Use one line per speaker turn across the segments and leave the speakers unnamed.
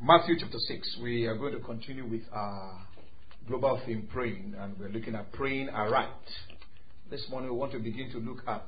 Matthew chapter 6. We are going to continue with our global theme, praying, and we're looking at praying aright. This morning we want to begin to look at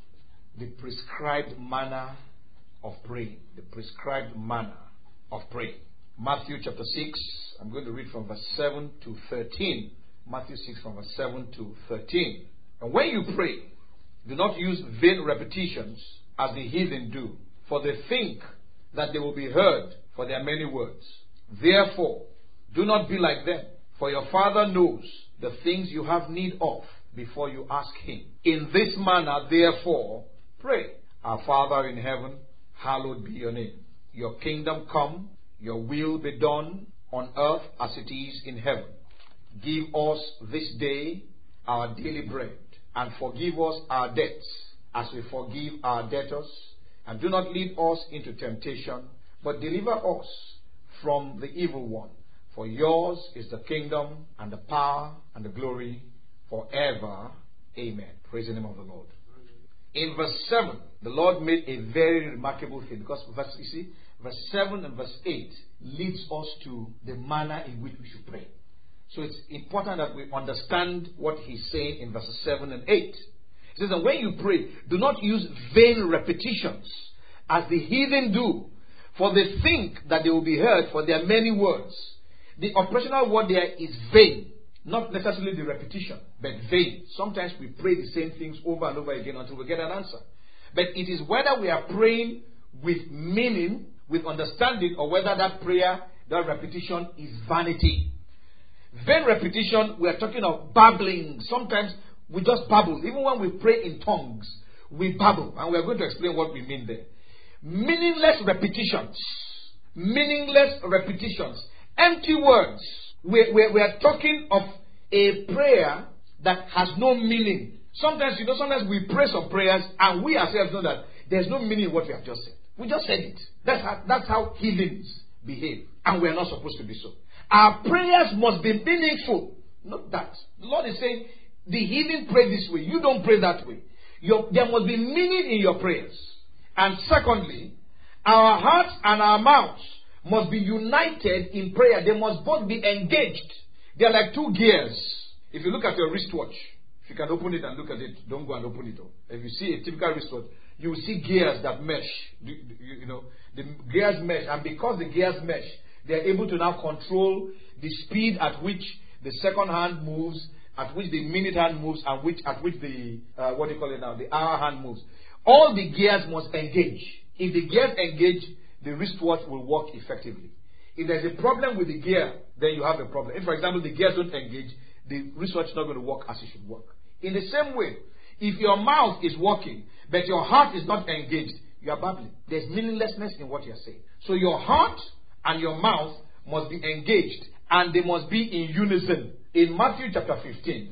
the prescribed manner of praying. The prescribed manner of praying. Matthew chapter 6. I'm going to read from verse 7 to 13. Matthew 6 from verse 7 to 13. And when you pray, do not use vain repetitions as the heathen do, for they think that they will be heard for their many words. Therefore, do not be like them, for your Father knows the things you have need of before you ask Him. In this manner, therefore, pray. Our Father in heaven, hallowed be your name. Your kingdom come, your will be done on earth as it is in heaven. Give us this day our daily bread, and forgive us our debts as we forgive our debtors. And do not lead us into temptation, but deliver us from the evil one. For yours is the kingdom and the power and the glory forever. Amen. Praise the name of the Lord. In verse 7, the Lord made a very remarkable thing, because verse 7 and verse 8 leads us to the manner in which we should pray. So it's important that we understand what He's saying in verses 7 and 8. He says, and when you pray, do not use vain repetitions as the heathen do, for they think that they will be heard for their many words. The operational word there is vain. Not necessarily the repetition, but vain. Sometimes we pray the same things over and over again until we get an answer. But it is whether we are praying with meaning, with understanding, or whether that prayer, that repetition is vanity. Vain repetition, we are talking of babbling. Sometimes we just babble. Even when we pray in tongues, we babble. And we are going to explain what we mean there. Meaningless repetitions. Meaningless repetitions. Empty words. We are talking of a prayer that has no meaning. Sometimes we pray some prayers and we ourselves know that there's no meaning in what we have just said. We just said it. That's how heathens behave. And we are not supposed to be so. Our prayers must be meaningful. Not that. The Lord is saying, the heathen pray this way. You don't pray that way. There must be meaning in your prayers. And secondly, our hearts and our mouths must be united in prayer. They must both be engaged. They are like two gears. If you look at your wristwatch, if you can open it and look at it, don't go and open it. If you see a typical wristwatch, you will see gears that mesh. The gears mesh. And because the gears mesh, they are able to now control the speed at which the second hand moves, at which the minute hand moves, and at which the the hour hand moves. All the gears must engage. If the gears engage, the wristwatch will work effectively. If there's a problem with the gear, then you have a problem. If, for example, the gears don't engage, the wristwatch is not going to work as it should work. In the same way, if your mouth is working, but your heart is not engaged, you are babbling. There's meaninglessness in what you're saying. So your heart and your mouth must be engaged, and they must be in unison. In Matthew chapter 15,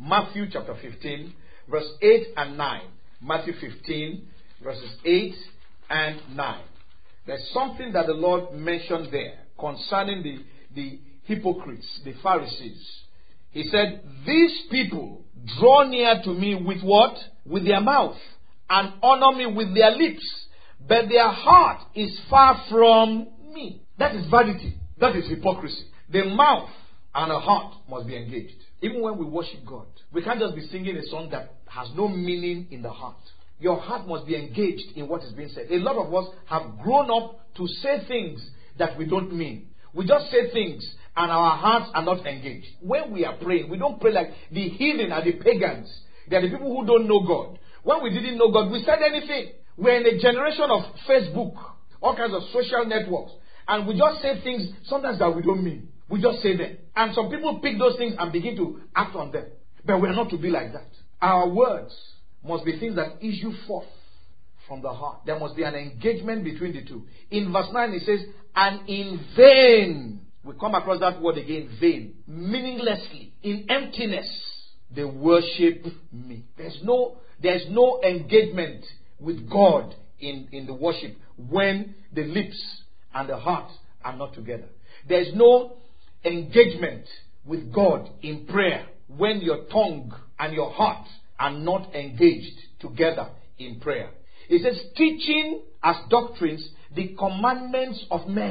verse 8 and 9. Matthew 15, verses 8 and 9. There's something that the Lord mentioned there concerning the hypocrites, the Pharisees. He said, these people draw near to me with what? With their mouth, and honor me with their lips, but their heart is far from me. That is vanity. That is hypocrisy. The mouth and the heart must be engaged. Even when we worship God, we can't just be singing a song that has no meaning in the heart. Your heart must be engaged in what is being said. A lot of us have grown up to say things that we don't mean. We just say things and our hearts are not engaged. When we are praying, we don't pray like the heathen and the pagans. They are the people who don't know God. When we didn't know God, we said anything. We're in a generation of Facebook, all kinds of social networks. And we just say things sometimes that we don't mean. We just say them. And some people pick those things and begin to act on them. But we're not to be like that. Our words must be things that issue forth from the heart. There must be an engagement between the two. In verse 9 it says, and in vain. We come across that word again, vain. Meaninglessly, in emptiness, they worship me. There's no engagement with God in the worship when the lips and the heart are not together. There's no engagement with God in prayer when your tongue and your heart are not engaged together in prayer. It says, teaching as doctrines the commandments of men.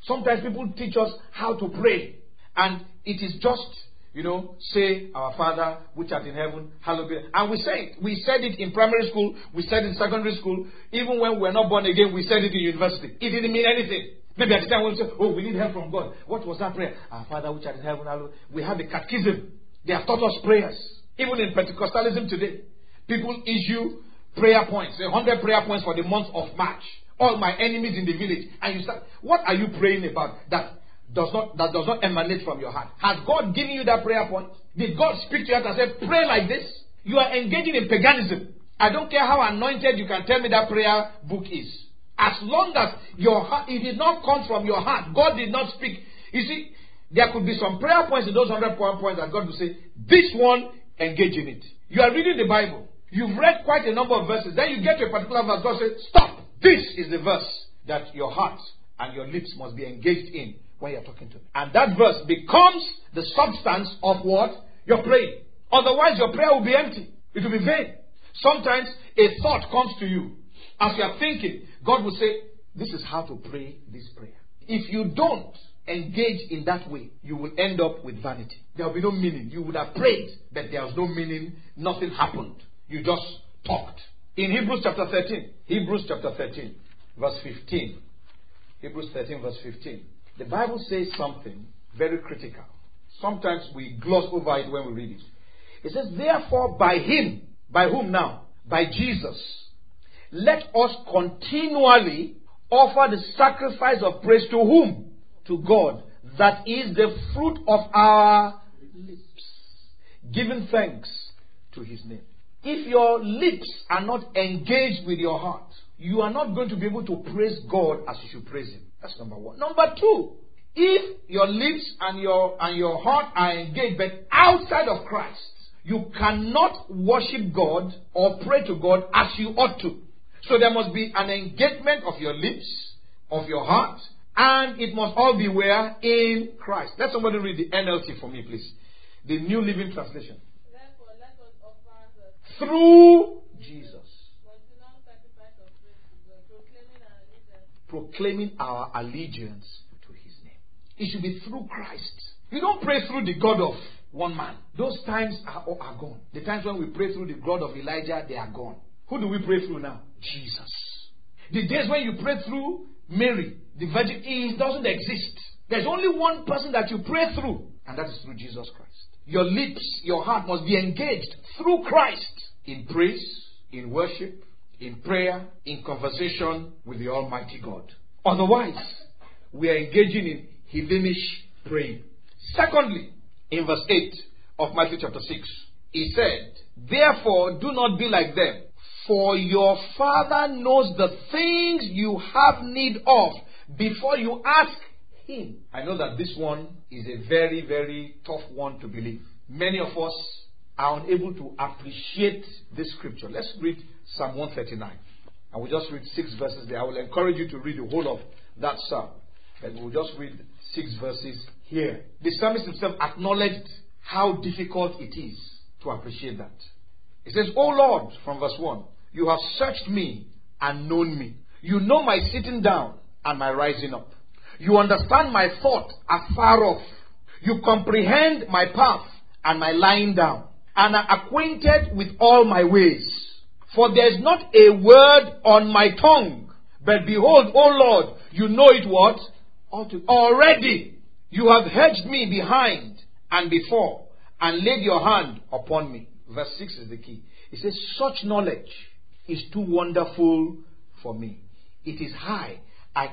Sometimes people teach us how to pray. And it is just, say, Our Father, which art in heaven, hallowed be. And we say it. We said it in primary school. We said it in secondary school. Even when we're not born again, we said it in university. It didn't mean anything. Maybe at the time we say, we need help from God. What was that prayer? Our Father, which art in heaven, hallowed. We have a catechism. They have taught us prayers. Even in Pentecostalism today, people issue prayer points, 100 prayer points for the month of March. All my enemies in the village. And you start, what are you praying about that does not emanate from your heart? Has God given you that prayer point? Did God speak to you and say, pray like this? You are engaging in paganism. I don't care how anointed you can tell me that prayer book is. As long as your heart, it did not come from your heart. God did not speak. You see, there could be some prayer points in those 100 prayer points that God will say, this one, engage in it. You are reading the Bible. You've read quite a number of verses. Then you get to a particular verse. God says, stop. This is the verse that your heart and your lips must be engaged in when you're talking to him. And that verse becomes the substance of what you're praying. Otherwise, your prayer will be empty. It will be vain. Sometimes a thought comes to you. As you are thinking, God will say, this is how to pray this prayer. If you don't engage in that way, you will end up with vanity. There will be no meaning. You would have prayed, but there was no meaning. Nothing happened. You just talked. In Hebrews chapter 13, verse 15. Hebrews 13, verse 15. The Bible says something very critical. Sometimes we gloss over it when we read it. It says, therefore, by him, by whom now? By Jesus, let us continually offer the sacrifice of praise to whom? To God. That is the fruit of our lips, giving thanks to his name. If your lips are not engaged with your heart, you are not going to be able to praise God as you should praise him. That's number one. Number two, if your lips and your heart are engaged but outside of Christ, you cannot worship God or pray to God as you ought to. So there must be an engagement of your lips, of your heart, and it must all be where? In Christ. Let somebody read the NLT for me, please. The New Living Translation.
Therefore, let us offer
through Jesus,
proclaiming our allegiance
to his name. It should be through Christ. You don't pray through the God of one man. Those times are gone. The times when we pray through the God of Elijah, they are gone. Who do we pray through now? Jesus. The days when you pray through Mary, the Virgin, it doesn't exist. There's only one person that you pray through, and that is through Jesus Christ. Your lips, your heart must be engaged through Christ in praise, in worship, in prayer, in conversation with the Almighty God. Otherwise, we are engaging in heathenish praying. Secondly, in verse 8 of Matthew chapter 6, he said, therefore, do not be like them, for your Father knows the things you have need of before you ask him. I know that this one is a very, very tough one to believe. Many of us are unable to appreciate this scripture. Let's read Psalm 139. And we'll just read 6 verses there. I will encourage you to read the whole of that psalm. And we'll just read 6 verses here. The psalmist himself acknowledged how difficult it is to appreciate that. He says, O Lord, from verse 1, you have searched me and known me. You know my sitting down and my rising up. You understand my thought afar off. You comprehend my path and my lying down, and are acquainted with all my ways. For there is not a word on my tongue, but behold, O Lord, you know it what? Already you have hedged me behind and before, and laid your hand upon me. Verse 6 is the key. It says, such knowledge is too wonderful for me. It is high. I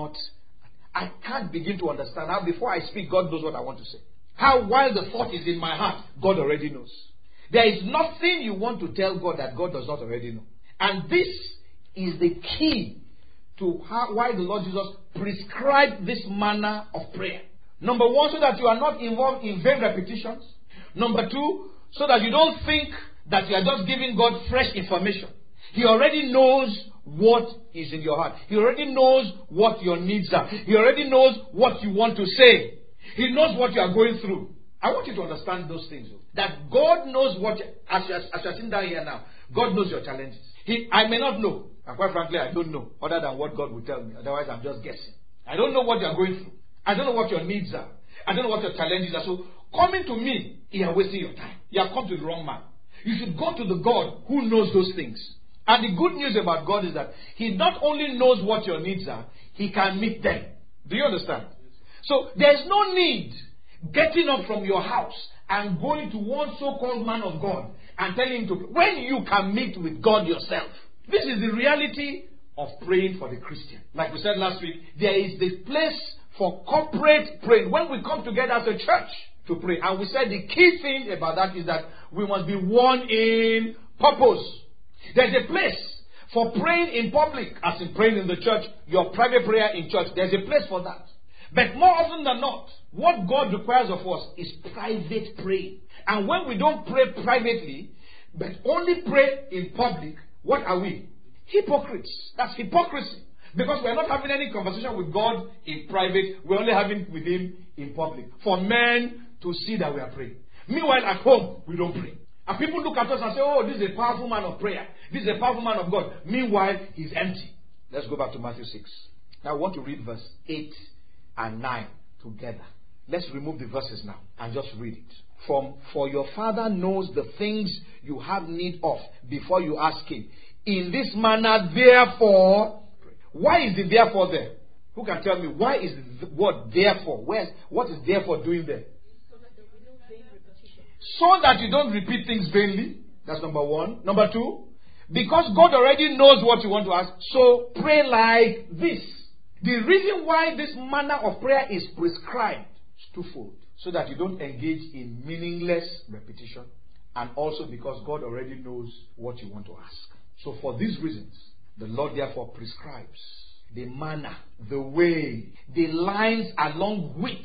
can't begin to understand how before I speak, God knows what I want to say. How while the thought is in my heart, God already knows. There is nothing you want to tell God that God does not already know. And this is the key to why the Lord Jesus prescribed this manner of prayer. Number one, so that you are not involved in vain repetitions. Number two, so that you don't think that you are just giving God fresh information. He already knows what is in your heart. He already knows what your needs are. He already knows what you want to say. He knows what you are going through. I want you to understand those things. That God knows what, as you're sitting down here now, God knows your challenges. I may not know. And quite frankly, I don't know. Other than what God will tell me. Otherwise, I'm just guessing. I don't know what you are going through. I don't know what your needs are. I don't know what your challenges are. So coming to me, you are wasting your time. You have come to the wrong man. You should go to the God who knows those things. And the good news about God is that He not only knows what your needs are, He can meet them. Do you understand? So there's no need getting up from your house and going to one so-called man of God and telling him to, when you can meet with God yourself. This is the reality of praying for the Christian. Like we said last week, there is this place for corporate praying. When we come together as a church to pray. And we said the key thing about that is that we must be one in purpose. There's a place for praying in public, as in praying in the church, your private prayer in church. There's a place for that. But more often than not, what God requires of us is private praying. And when we don't pray privately, but only pray in public, what are we? Hypocrites. That's hypocrisy. Because we're not having any conversation with God in private, we're only having it with Him in public. For men to see that we are praying. Meanwhile, at home, we don't pray. And people look at us and say, oh, this is a powerful man of prayer. This is a powerful man of God. Meanwhile, he's empty. Let's go back to Matthew 6. Now I want to read verse 8 and 9 together. Let's remove the verses now and just read it. For your Father knows the things you have need of before you ask Him. In this manner, therefore, why is the therefore there? Who can tell me why is the word therefore? What is therefore doing there? So that you don't repeat things vainly. That's number one. Number two, because God already knows what you want to ask, so pray like this. The reason why this manner of prayer is prescribed is twofold. So that you don't engage in meaningless repetition, and also because God already knows what you want to ask. So for these reasons, the Lord therefore prescribes the manner, the way, the lines along which,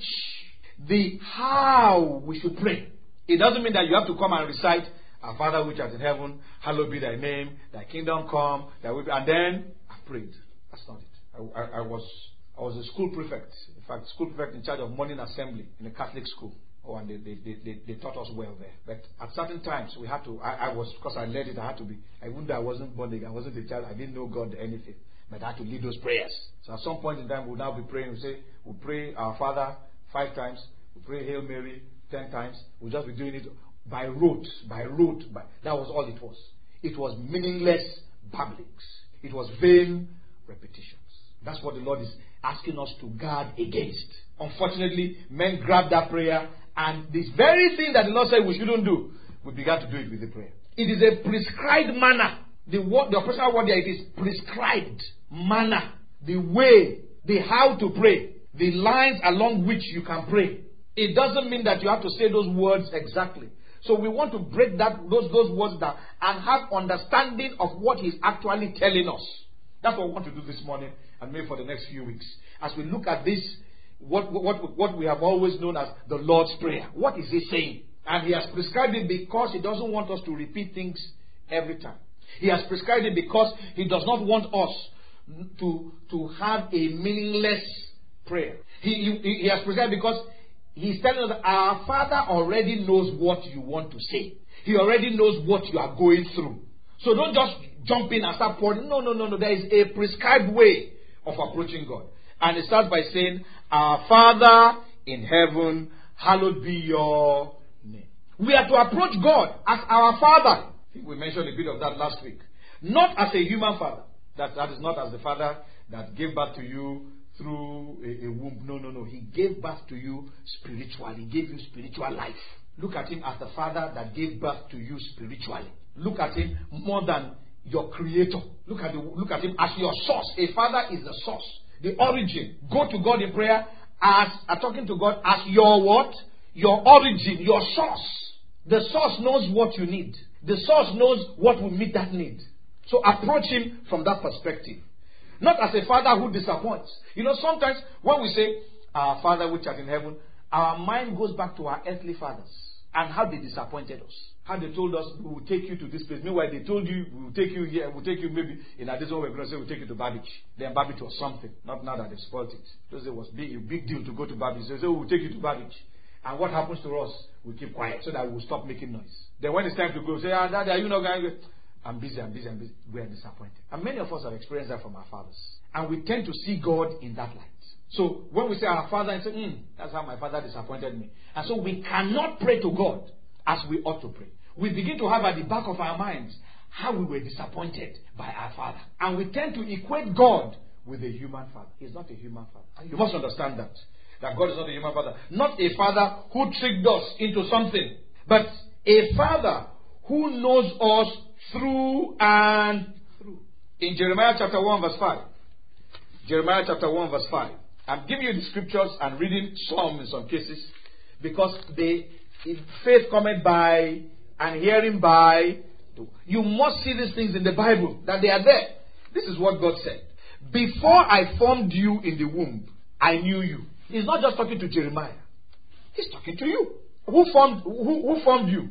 the how we should pray. It doesn't mean that you have to come and recite, Our Father which art in heaven, hallowed be thy name, thy kingdom come, and then I prayed. That's not it. I was a school prefect. In fact, school prefect in charge of morning assembly in a Catholic school. Oh, and they taught us well there. But at certain times, we had to, because I led it, I had to be, even though I wasn't born again, I wasn't a child, I didn't know God anything. But I had to lead those prayers. So at some point in time, we'll now be praying. We'll pray Our Father 5 times. We'll pray Hail Mary 10 times. We'll just be doing it by rote. That was all it was. It was meaningless babblings. It was vain repetitions. That's what the Lord is asking us to guard against. Unfortunately, men grab that prayer, and this very thing that the Lord said we shouldn't do, we began to do it with the prayer. It is a prescribed manner. The personal word there, it is prescribed manner. The way, the how to pray, the lines along which you can pray. It doesn't mean that you have to say those words exactly. So we want to break those words down and have understanding of what He's actually telling us. That's what we want to do this morning and maybe for the next few weeks. As we look at this, what we have always known as the Lord's Prayer. What is He saying? And He has prescribed it because He doesn't want us to repeat things every time. He has prescribed it because He does not want us to have a meaningless prayer. He has prescribed it because He's telling us that our Father already knows what you want to say. He already knows what you are going through. So don't just jump in and start pouring. No. There is a prescribed way of approaching God. And it starts by saying, Our Father in heaven, hallowed be your name. We are to approach God as our Father. I think we mentioned a bit of that last week. Not as a human father. That is not as the father that gave birth to you through a womb. No. He gave birth to you spiritually. He gave you spiritual life. Look at Him as the Father that gave birth to you spiritually. Look at Him more than your creator. Look at Him as your source. A father is the source, the origin. Go to God in prayer as talking to God as your what? Your origin, your source. The source knows what you need. The source knows what will meet that need. So approach Him from that perspective. Not as a father who disappoints. You know, sometimes when we say, Our Father which art in heaven, our mind goes back to our earthly fathers and how they disappointed us. How they told us, we will take you to this place. Meanwhile, they told you, we will take you here, we'll take you maybe, in addition, we're going to say, we'll take you to Babbage. Then Babbage was something. Not now that they spoiled it. Because it was a big deal to go to Babbage. So they say, we'll take you to Babbage. And what happens to us? We keep quiet so that we'll stop making noise. Then when it's time to go, say, Daddy, are you not going to go? I'm busy, we are disappointed. And many of us have experienced that from our fathers. And we tend to see God in that light. So when we say our father, and say, that's how my father disappointed me. And so we cannot pray to God as we ought to pray. We begin to have at the back of our minds how we were disappointed by our father. And we tend to equate God with a human father. He's not a human father. And you must understand that God is not a human father. Not a father who tricked us into something, but a father who knows us through and through. In Jeremiah chapter 1 verse 5. Jeremiah chapter 1 verse 5. I'm giving you the scriptures and reading some in some cases, because faith cometh by and hearing by. You must see these things in the Bible, that they are there. This is what God said. Before I formed you in the womb, I knew you. He's not just talking to Jeremiah. He's talking to you. Who formed you?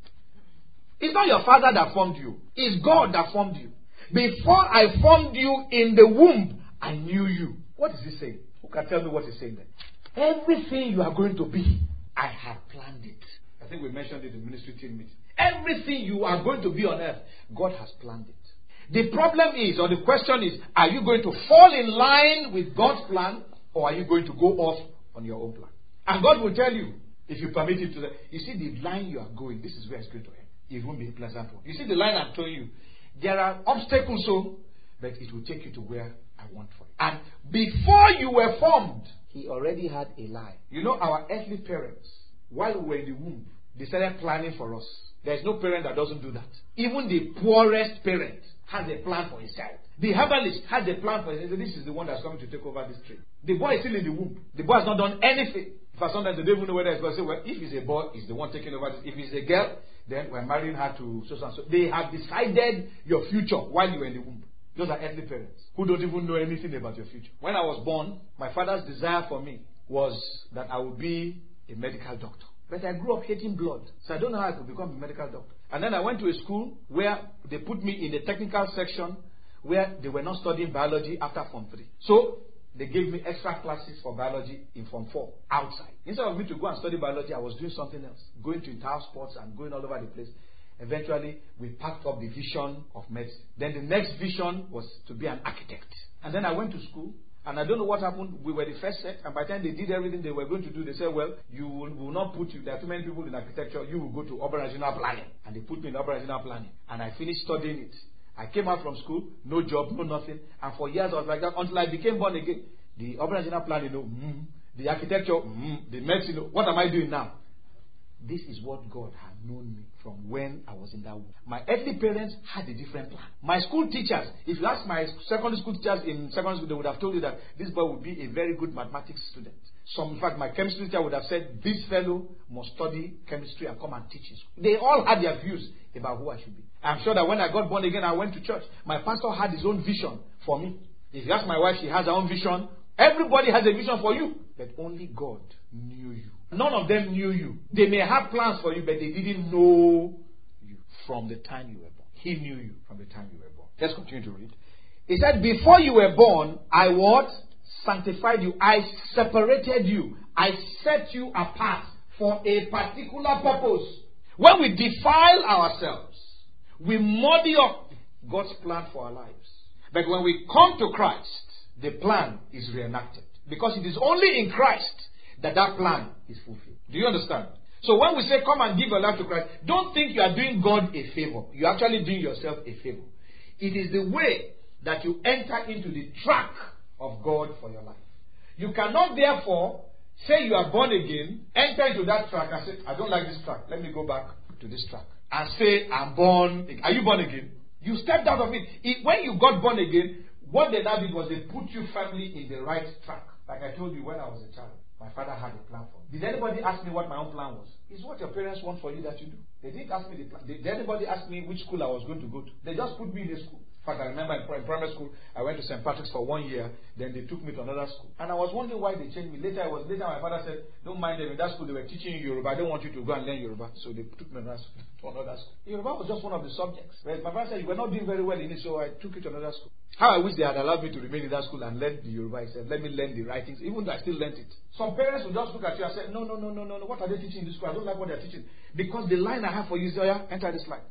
It's not your father that formed you. It's God that formed you. Before I formed you in the womb, I knew you. What is he saying? Who can tell me what he's saying there? Everything you are going to be, I have planned it. I think we mentioned it in ministry team meeting. Everything you are going to be on earth, God has planned it. The problem is, or the question is, are you going to fall in line with God's plan, or are you going to go off on your own plan? And God will tell you, if you permit it to that. You see the line you are going, this is where it's going to end. It won't be a pleasant one. You see the line I'm telling you, there are obstacles, but it will take you to where I want for you. And before you were formed, He already had a line. You know, our earthly parents, while we were in the womb, they started planning for us. There is no parent that doesn't do that. Even the poorest parent has a plan for his child. The herbalist has a plan for his child. This is the one that's coming to take over this tree. The boy is still in the womb. The boy has not done anything. For sometimes they don't even know whether it's going to say, well, if he's a boy, he's the one taking over this. If he's a girl, then we're marrying her to so and so. They have decided your future while you were in the womb. Those are earthly parents who don't even know anything about your future. When I was born, my father's desire for me was that I would be a medical doctor. But I grew up hating blood, so I don't know how I could become a medical doctor. And then I went to a school where they put me in the technical section where they were not studying biology after Form 3. So they gave me extra classes for biology in Form 4 outside. Instead of me to go and study biology, I was doing something else, going to entire sports and going all over the place. Eventually, we packed up the vision of medicine. Then the next vision was to be an architect. And then I went to school. And I don't know what happened. We were the first set, and by the time they did everything they were going to do, they said, well, you will not put you. There are too many people in architecture. You will go to urban regional planning. And they put me in urban regional planning. And I finished studying it. I came out from school, no job, no nothing. And for years I was like that until I became born again. The urban regional planning, the architecture, the medicine, what am I doing now? This is what God had known me from when I was in that womb. My earthly parents had a different plan. My school teachers, if you ask my secondary school teachers in secondary school, they would have told you that this boy would be a very good mathematics student. In fact, my chemistry teacher would have said, this fellow must study chemistry and come and teach in school. They all had their views about who I should be. I'm sure that when I got born again, I went to church. My pastor had his own vision for me. If you ask my wife, she has her own vision. Everybody has a vision for you. But only God knew you. None of them knew you. They may have plans for you, but they didn't know you from the time you were born. He knew you from the time you were born. Let's continue to read. He said, before you were born, I what? Sanctified you. I separated you. I set you apart for a particular purpose. When we defile ourselves, we muddy up God's plan for our lives. But when we come to Christ, the plan is reenacted. Because it is only in Christ that plan is fulfilled. Do you understand? So when we say come and give your life to Christ, don't think you are doing God a favor. You're actually doing yourself a favor. It is the way that you enter into the track of God for your life. You cannot therefore say you are born again, enter into that track and say, I don't like this track. Let me go back to this track. And say, I'm born. Are you born again? You stepped out of it. When you got born again, what they now did was they put you firmly in the right track. Like I told you when I was a child. My father had a plan for me. Did anybody ask me what my own plan was? It's what your parents want for you that you do. They didn't ask me the plan. Did anybody ask me which school I was going to go to? They just put me in a school. In fact, I remember in primary school, I went to St. Patrick's for 1 year. Then they took me to another school. And I was wondering why they changed me. Later, my father said, don't mind them. In that school, they were teaching you Yoruba. I don't want you to go and learn Yoruba. So they took me to another school. Yoruba was just one of the subjects. But my father said, you were not doing very well in it, so I took you to another school. How I wish they had allowed me to remain in that school and learn the Yoruba. He said, let me learn the writings, even though I still learned it. Some parents will just look at you and say, no. What are they teaching in this school? I don't like what they're teaching. Because the line I have for you is, enter this line.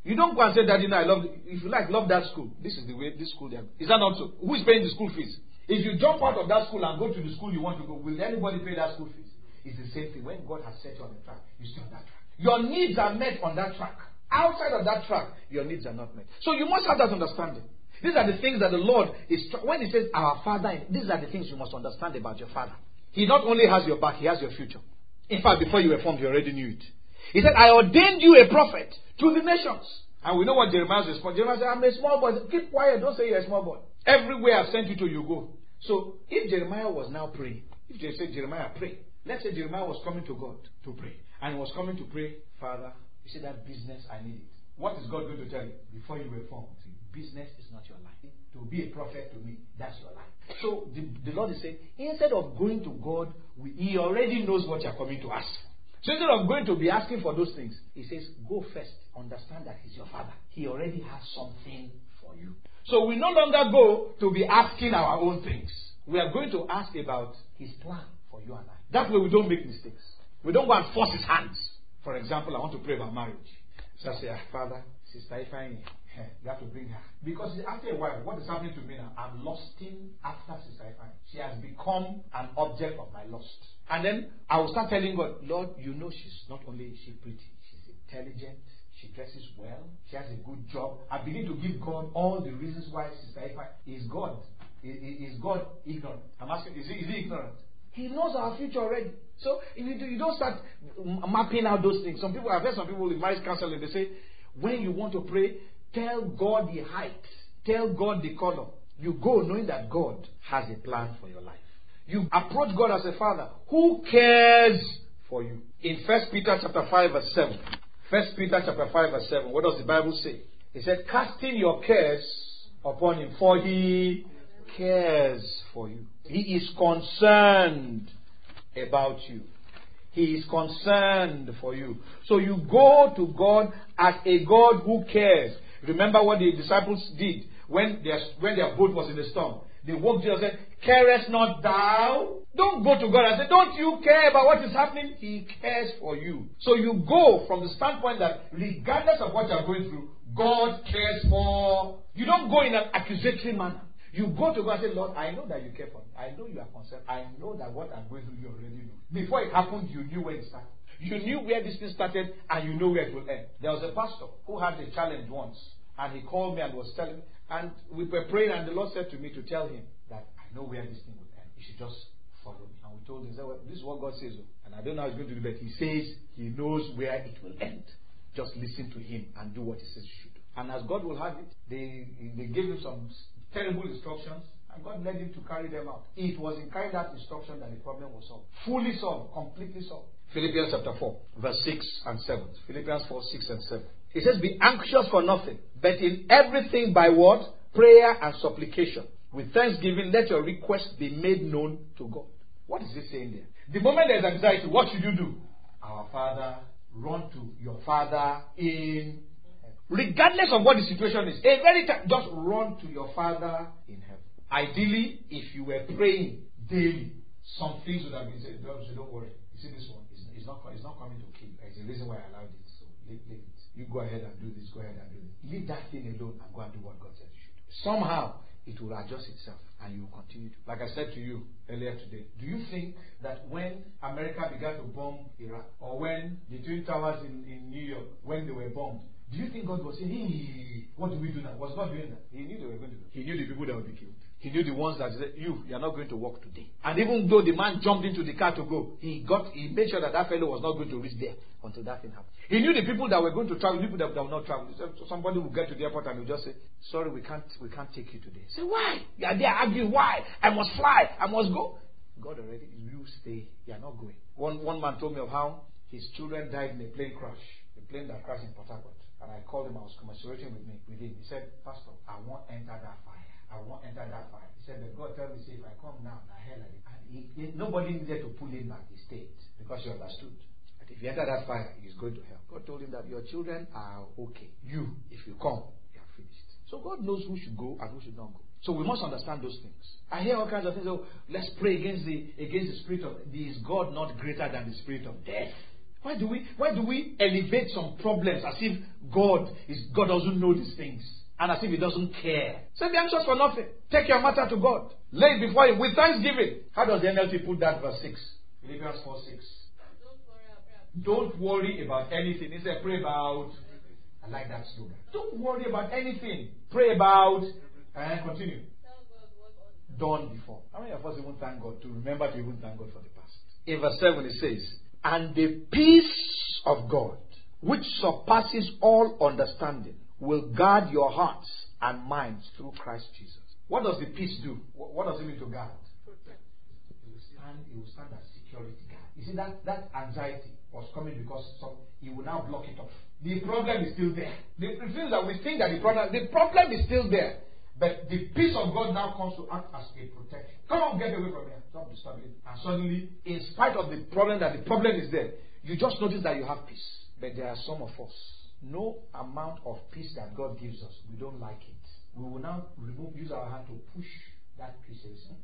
You don't go and say, Daddy, no, I love, if you like, love that school. This is the way, this school, is that not so? Who is paying the school fees? If you jump out of that school and go to the school you want to go, will anybody pay that school fees? It's the same thing. When God has set you on the track, you stay on that track. Your needs are met on that track. Outside of that track, your needs are not met. So you must have that understanding. These are the things that the Lord is, when He says, our Father, these are the things you must understand about your Father. He not only has your back, He has your future. In fact, before you were formed, He already knew it. He said, I ordained you a prophet to the nations. And we know what Jeremiah's response. Jeremiah said, I'm a small boy. Keep quiet. Don't say you're a small boy. Everywhere I've sent you to, you go. So, if Jeremiah was now praying, if they said, Jeremiah, pray. Let's say Jeremiah was coming to God to pray. And he was coming to pray, Father, you see that business, I need it. What is God going to tell you? Before you were formed, business is not your life. To be a prophet to me, that's your life. So, the Lord is saying, instead of going to God, He already knows what you're coming to ask for. So instead of going to be asking for those things, He says, go first. Understand that He's your Father. He already has something for you. So we no longer go to be asking our own things. We are going to ask about His plan for you and I. That way we don't make mistakes. We don't go and force His hands. For example, I want to pray about marriage. So I say, Father, Sister Ifeanyi, you have to bring her. Because after a while, what is happening to me now? I'm lusting after Sister Ifeanyi. She has become an object of my lust. And then I will start telling God, Lord, you know she's not only is she pretty, she's intelligent, she dresses well, she has a good job. I begin to give God all the reasons why Sister Ifeanyi is God. Is God ignorant? I'm asking, is he ignorant? He knows our future already. So if you don't start mapping out those things. I've heard some people in marriage counseling, they say, when you want to pray, tell God the height, tell God the color. You go knowing that God has a plan for your life. You approach God as a father who cares for you. In 1 Peter chapter 5 verse 7. 1 Peter chapter 5 verse 7. What does the Bible say? It said, casting your cares upon Him, for He cares for you. He is concerned about you. He is concerned for you. So you go to God as a God who cares. Remember what the disciples did when their boat was in the storm. They woke Jesus and said, carest not thou? Don't go to God and say, don't you care about what is happening? He cares for you. So you go from the standpoint that regardless of what you are going through, God cares for you. You don't go in an accusatory manner. You go to God and say, Lord, I know that you care for me. I know you are concerned. I know that what I'm going through, you already know. Before it happened, you knew where it started. You knew where this thing started, and you know where it will end. There was a pastor who had a challenge once, and he called me and was telling me, and we were praying, and the Lord said to me to tell him that I know where this thing will end. You should just follow me. And we told him, well, this is what God says. And I don't know how he's going to do that. He says He knows where it will end. Just listen to Him and do what He says you should do. And as God will have it, they gave him some terrible instructions, and God led him to carry them out. It was in carrying that instruction that the problem was solved. Fully solved, completely solved. Philippians chapter 4, verse 6 and 7. Philippians 4, 6 and 7. It says, be anxious for nothing, but in everything by what? Prayer and supplication. With thanksgiving, let your requests be made known to God. What is it saying there? The moment there's anxiety, what should you do? Our Father, run to your Father in heaven. Regardless of what the situation is, just run to your Father in heaven. Ideally, if you were praying daily, some things would have been said, don't worry. You see this one? It's not coming to kill you. There's a reason why I allowed it. So leave it. You go ahead and do this. Go ahead and do this. Leave that thing alone and go and do what God says you should do. Somehow, it will adjust itself and you will continue to. Like I said to you earlier today, do you think that when America began to bomb Iraq, or when the Twin Towers in New York, when they were bombed, do you think God was saying, hey, what do we do now? Was God doing that? He knew they were going to do. He knew the people that would be killed. He knew the ones that said, you're not going to work today. And even though the man jumped into the car to go, he made sure that fellow was not going to reach there until that thing happened. He knew the people that were going to travel, people that would not travel. So somebody will get to the airport and will just say, sorry, we can't take you today. Say, why? You are there arguing, why? I must fly, I must go. God already, you stay, you are not going. One man told me of how his children died in a plane crash, the plane that crashed in Port Harcourt. And I called him, I was commiserating with him. He said, Pastor, I won't enter that fire. I won't enter that fire. He said, but God tell me, say, if I come now, hell, and nobody needed to pull him back. He stayed because he understood that if you enter that fire, he's going to hell. God told him that your children are okay. You, if you come, you are finished. So God knows who should go and who should not go. So we must understand those things. I hear all kinds of things. Oh, let's pray against the spirit of. Is God not greater than the spirit of death? Why do we elevate some problems as if God doesn't know these things and as if He doesn't care? So be anxious for nothing. Take your matter to God. Lay it before Him with thanksgiving. How does the NLT put that verse 6? Philippians 4:6. Don't worry about anything. He said, pray about. I like that slogan. Don't worry about anything. Pray about. And continue. Done before. How many of us even thank God to remember to even thank God for the past? In verse 7 it says, and the peace of God, which surpasses all understanding, will guard your hearts and minds through Christ Jesus. What does the peace do? What does it mean to guard? It will stand as security guard. You see, that anxiety was coming because he will now block it off. The problem is still there. The things that we think that the problem is still there. But the peace of God now comes to act as a protection. Come on, get away from here. Stop disturbing. And suddenly, in spite of the problem is there, you just notice that you have peace. But there are some of us, no amount of peace that God gives us, we don't like it. We will now use our hand to push that peace.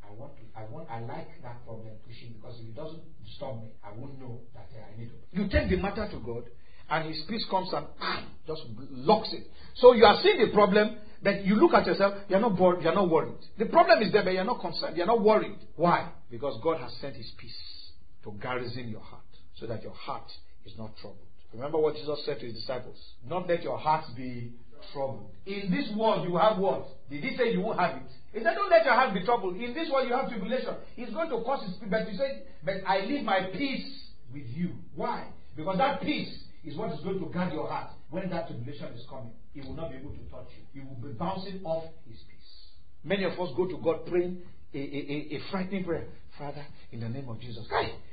I like that problem pushing, because if it doesn't disturb me, I won't know that I need it. You take the matter to God, and His peace comes and just locks it. So you are seeing the problem, but you look at yourself, you're not bored, you're not worried. The problem is there, but you're not concerned, you're not worried. Why? Because God has sent His peace to garrison your heart, so that your heart is not troubled. Remember what Jesus said to His disciples? Not let your hearts be troubled. In this world you have what? Did He say you won't have it? He said, don't let your heart be troubled. In this world you have tribulation. He's going to cause His peace. But He said, but I leave my peace with you. Why? Because that peace is what is going to guard your heart. When that tribulation is coming, He will not be able to touch you. He will be bouncing off His peace. Many of us go to God praying a frightening prayer. Father, in the name of Jesus.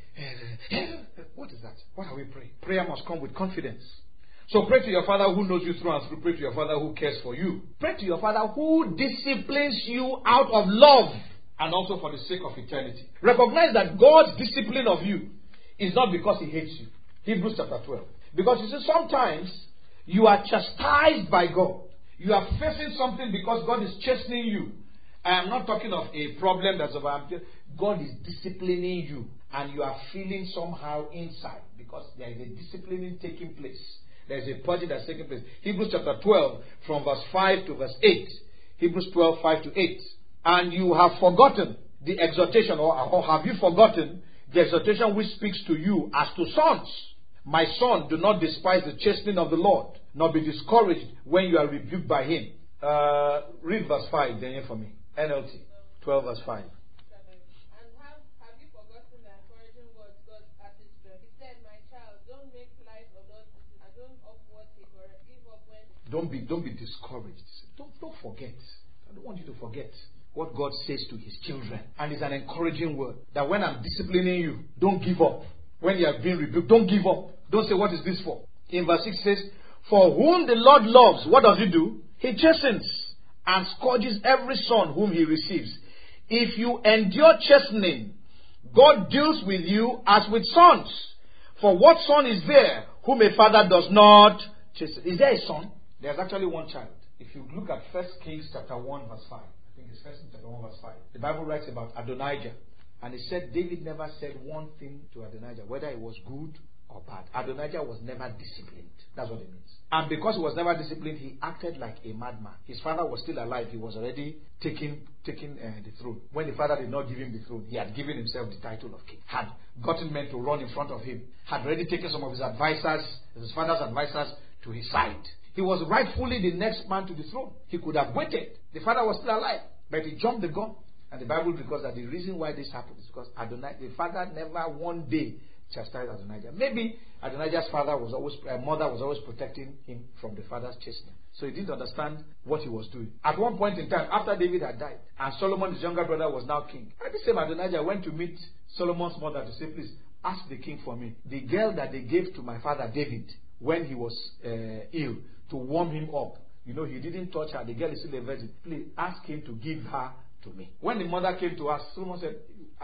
What is that? What are we praying? Prayer must come with confidence. So pray to your Father who knows you through and through. Pray to your Father who cares for you. Pray to your Father who disciplines you out of love and also for the sake of eternity. Recognize that God's discipline of you is not because He hates you. Hebrews chapter 12. Because you see, sometimes you are chastised by God. You are facing something because God is chastening you. I am not talking of a problem that's about God is disciplining you, and you are feeling somehow inside because there is a disciplining taking place. There is a purging that's taking place. Hebrews chapter 12 from verse 5 to verse 8. Hebrews 12, 5 to 8. And you have forgotten the exhortation, or have you forgotten the exhortation which speaks to you as to sons? My son, do not despise the chastening of the Lord, nor be discouraged when you are rebuked by Him. Read verse 5 then for me. NLT 12 verse 5.
And have you forgotten the encouraging words God added to them? He said, my child, don't make light of those things, and don't upward take or give up when... Don't
be discouraged. Don't forget. I don't want you to forget what God says to His children. And it's an encouraging word. That when I'm disciplining you, don't give up. When you are being rebuked, don't give up. Don't say, what is this for? In verse 6 it says, for whom the Lord loves, what does He do? He chastens and scourges every son whom He receives. If you endure chastening, God deals with you as with sons. For what son is there whom a father does not chasten? Is there a son? There's actually one child. If you look at 1 Kings chapter 1 verse 5, I think it's 1 Kings chapter 1 verse 5, the Bible writes about Adonijah. And it said David never said one thing to Adonijah, whether it was good or bad. Adonijah was never disciplined. That's what it means. And because he was never disciplined, he acted like a madman. His father was still alive. He was already taking the throne. When the father did not give him the throne, he had given himself the title of king. Had gotten men to run in front of him. Had already taken some of his advisors, his father's advisors, to his side. He was rightfully the next man to the throne. He could have waited. The father was still alive. But he jumped the gun. And the Bible records that the reason why this happened is because the father never one day chastised Adonijah. Maybe Adonijah's mother was always protecting him from the father's chastening. So he didn't understand what he was doing. At one point in time, after David had died, and Solomon, his younger brother, was now king, and the same Adonijah went to meet Solomon's mother to say, please, ask the king for me. The girl that they gave to my father David when he was ill to warm him up. You know, he didn't touch her. The girl is still a virgin. Please, ask him to give her to me. When the mother came to us, Solomon said,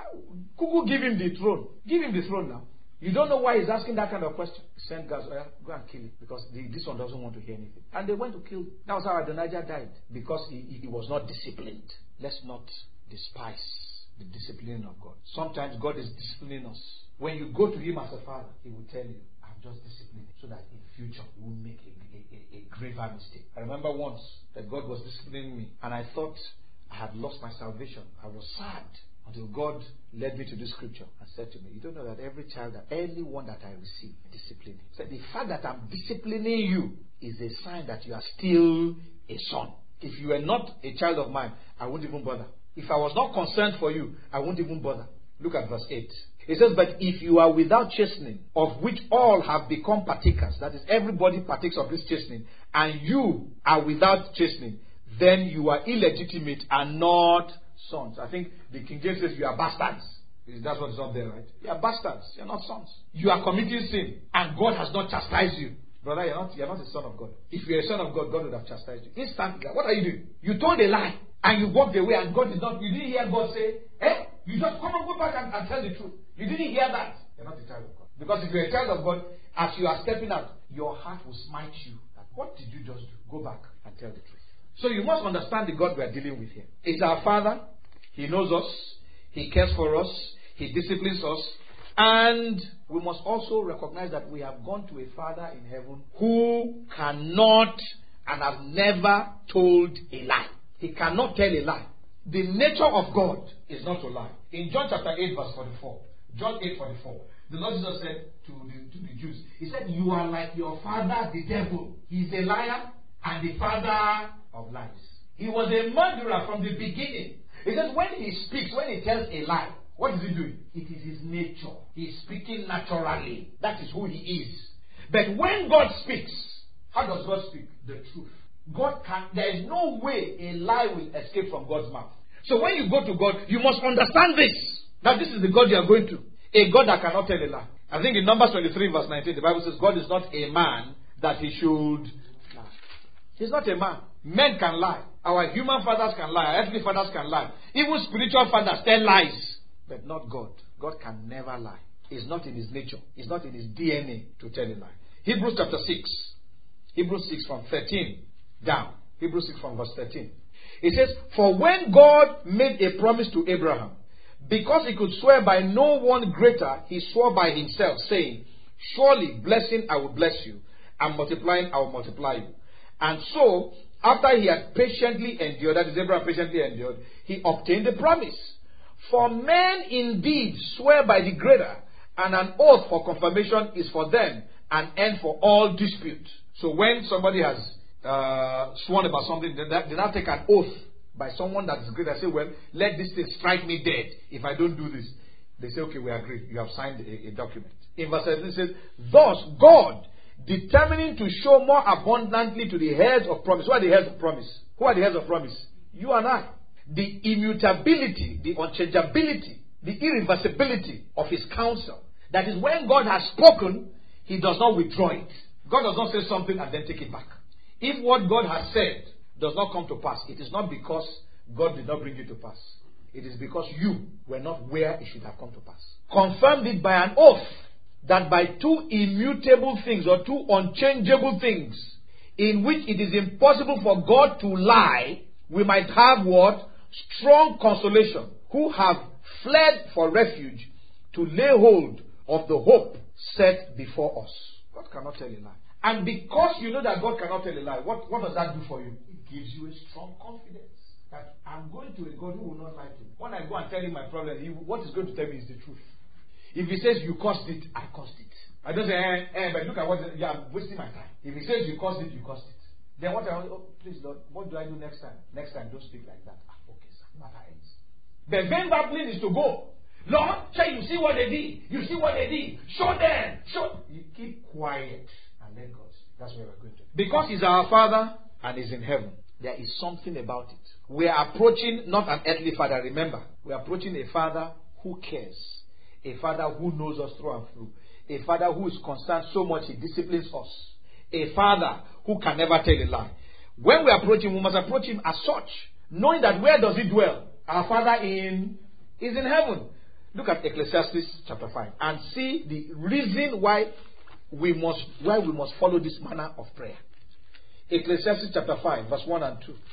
Kuku, give him the throne. Give him the throne now. You don't know why he's asking that kind of question. Send guys, go and kill him, because this one doesn't want to hear anything. And they went to kill him. That was how Adonijah died, because he was not disciplined. Let's not despise the discipline of God. Sometimes God is disciplining us. When you go to Him as a father, He will tell you, I've just discipline him so that in future he won't make a graver mistake. I remember once that God was disciplining me, and I thought I had lost my salvation. I was sad until God led me to this scripture and said to me, you don't know that every child, that anyone that I receive, discipline him. He said, the fact that I'm disciplining you is a sign that you are still a son. If you were not a child of mine, I wouldn't even bother. If I was not concerned for you, I wouldn't even bother. Look at verse 8. It says, but if you are without chastening, of which all have become partakers, that is, everybody partakes of this chastening, and you are without chastening, then you are illegitimate and not sons. I think the King James says you are bastards. That's what's up there, right? You are bastards. You are not sons. You are committing sin, and God has not chastised you. Brother, you're not a son of God. If you're a son of God, God would have chastised you. Instantly. What are you doing? You told a lie, and you walked away, and God is not. You didn't hear God say, you just come and go back and tell the truth. You didn't hear that. You're not a child of God. Because if you're a child of God, as you are stepping out, your heart will smite you. That, what did you just do? Go back and tell the truth. So you must understand the God we are dealing with here. He's our Father. He knows us. He cares for us. He disciplines us. And we must also recognize that we have gone to a Father in heaven who cannot and has never told a lie. He cannot tell a lie. The nature of God is not to lie. In John chapter 8 verse 44, John 8:44, the Lord Jesus said to the Jews, he said, you are like your father the devil. He's a liar and the father of lies. He was a murderer from the beginning. He says when he speaks, when he tells a lie, what is he doing? It is his nature. He is speaking naturally. That is who he is. But when God speaks, how does God speak? The truth. There is no way a lie will escape from God's mouth. So when you go to God, you must understand this. That this is the God you are going to. A God that cannot tell a lie. I think in Numbers 23 verse 19, the Bible says God is not a man that he should lie. He's not a man. Men can lie. Our human fathers can lie. Our earthly fathers can lie. Even spiritual fathers tell lies. But not God. God can never lie. It's not in his nature. It's not in his DNA to tell a lie. Hebrews chapter 6. Hebrews 6 from 13 down. Hebrews 6 from verse 13. It says, for when God made a promise to Abraham, because he could swear by no one greater, he swore by himself, saying, surely blessing I will bless you, and multiplying I will multiply you. And so, after he had patiently endured, that is, Abraham patiently endured, he obtained the promise. For men indeed swear by the greater, and an oath for confirmation is for them an end for all dispute. So when somebody has sworn about something, they now take an oath by someone that is great. I say, well, let this thing strike me dead if I don't do this. They say, okay, we agree. You have signed a document. In verse 17 it says, thus God, determining to show more abundantly to the heirs of promise. Who are the heirs of promise? Who are the heirs of promise? You and I. The immutability, the unchangeability, the irreversibility of his counsel. That is, when God has spoken, he does not withdraw it. God does not say something and then take it back. If what God has said does not come to pass, it is not because God did not bring it to pass. It is because you were not where it should have come to pass. Confirmed it by an oath, that by two immutable things or two unchangeable things, in which it is impossible for God to lie, we might have what? Strong consolation, who have fled for refuge to lay hold of the hope set before us. God cannot tell a lie. And because you know that God cannot tell a lie, what does that do for you? It gives you a strong confidence that I'm going to a God who will not lie to me. When I go and tell him my problem, what he's going to tell me is the truth. If he says you caused it, I caused it. I don't say, but look at I'm wasting my time. If he says you caused it, you caused it. Then please Lord, what do I do next time? Next time, don't speak like that. Okay, sir, matter ends. The main battling is to go. Lord, you see what they did. You see what they did. Show them. You keep quiet and let God speak. That's where we're going to. Because he's our Father and he's in heaven, there is something about it. We are approaching not an earthly father, remember. We are approaching a Father who cares. A Father who knows us through and through. A Father who is concerned so much he disciplines us. A Father who can never tell a lie. When we approach him, we must approach him as such, knowing that where does he dwell? Our Father is in heaven. Look at Ecclesiastes chapter 5 and see the reason why we must follow this manner of prayer. Ecclesiastes chapter 5 verse 1 and 2.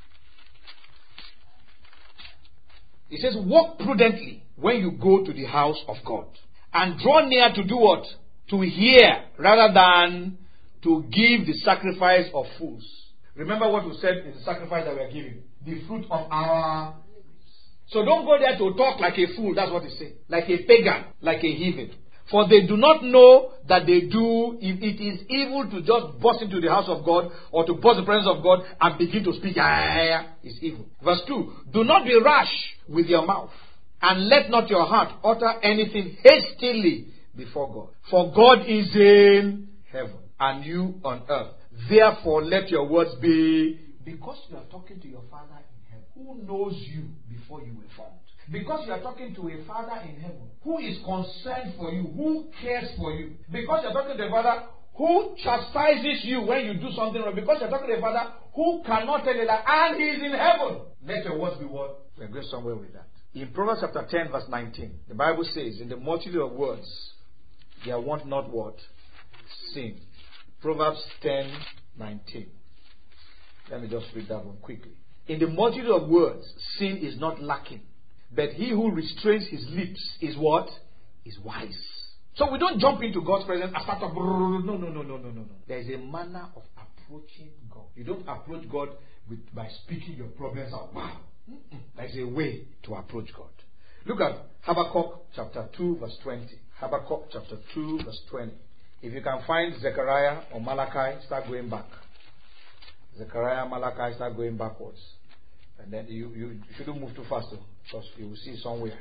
It says, walk prudently when you go to the house of God, and draw near to do what? to hear rather than to give the sacrifice of fools. Remember what we said is the sacrifice that we are giving. The fruit of our lips. So don't go there to talk like a fool. That's what he said. Like a pagan, like a heathen. For they do not know that they do, if it is evil to just burst into the house of God or to burst the presence of God and begin to speak. It's evil. Verse 2. Do not be rash with your mouth, and let not your heart utter anything hastily before God. For God is in heaven, and you on earth. Therefore let your words be, because you are talking to your Father in heaven, who knows you before you were formed. Because you are talking to a Father in heaven who is concerned for you, who cares for you. Because you are talking to a Father who chastises you when you do something wrong. Because you are talking to a Father who cannot tell you that, and He is in heaven. Let your words be what? We are going somewhere with that. In Proverbs chapter 10 verse 19, the Bible says, in the multitude of words, there want not what? Sin. Proverbs 10:19. Let me just read that one quickly. In the multitude of words, sin is not lacking. But he who restrains his lips is what? Is wise. So we don't jump into God's presence and start to... No. There is a manner of approaching God. You don't approach God by speaking your problems out. Wow. There's a way to approach God. Look at Habakkuk chapter 2 verse 20. Habakkuk chapter 2 verse 20. If you can find Zechariah or Malachi, start going back. Zechariah, Malachi, start going backwards. And then you shouldn't move too fast, because you will see somewhere.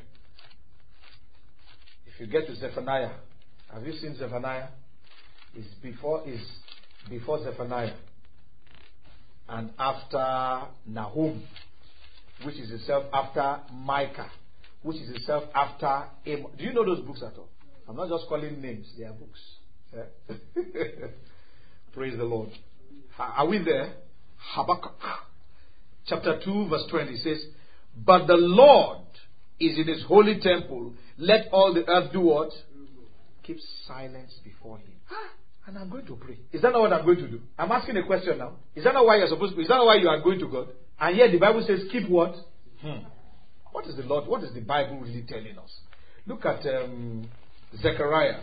If you get to Zephaniah, have you seen Zephaniah? It's before Zephaniah and after Nahum, which is itself after Micah, which is itself after Amos. Do you know those books at all? I'm not just calling names, they are books. Yeah? Praise the Lord. Are we there? Habakkuk chapter 2 verse 20 says, but the Lord is in his holy temple. Let all the earth do what? Keep silence before him. And I'm going to pray. Is that not what I'm going to do? I'm asking a question now. Is that not why you're supposed to? Is that not why you are going to God? And yet the Bible says keep what? What is the Lord? What is the Bible really telling us? Look at Zechariah.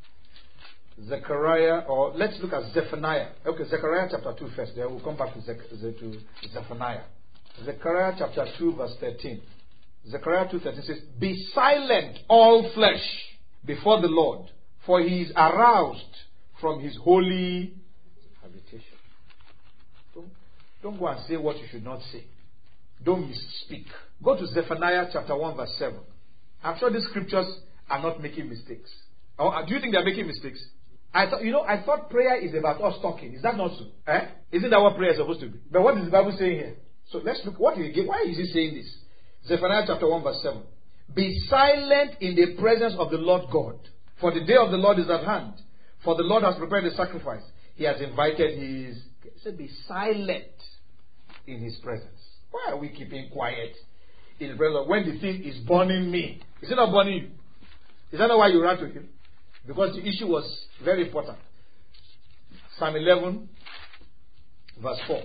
Or let's look at Zephaniah. Okay, Zechariah chapter 2 first. Then we'll come back to Zephaniah. Zechariah chapter 2 verse 13. Zechariah 2:13 says, be silent all flesh before the Lord, for he is aroused from his holy habitation. Don't go and say what you should not say. Don't misspeak. Go to Zephaniah chapter 1 verse 7. I'm sure these scriptures are not making mistakes. Or do you think they're making mistakes? I thought prayer is about us talking. Is that not so? Isn't that what prayer is supposed to be? But what is the Bible saying here? So let's look. Why is he saying this? Zephaniah chapter 1 verse 7. Be silent in the presence of the Lord God, for the day of the Lord is at hand. For the Lord has prepared a sacrifice. He has invited his... He said, be silent in his presence. Why are we keeping quiet in his presence when the thing is burning me? Is it not burning you? Is that not why you ran to him? Because the issue was very important. Psalm 11 verse 4.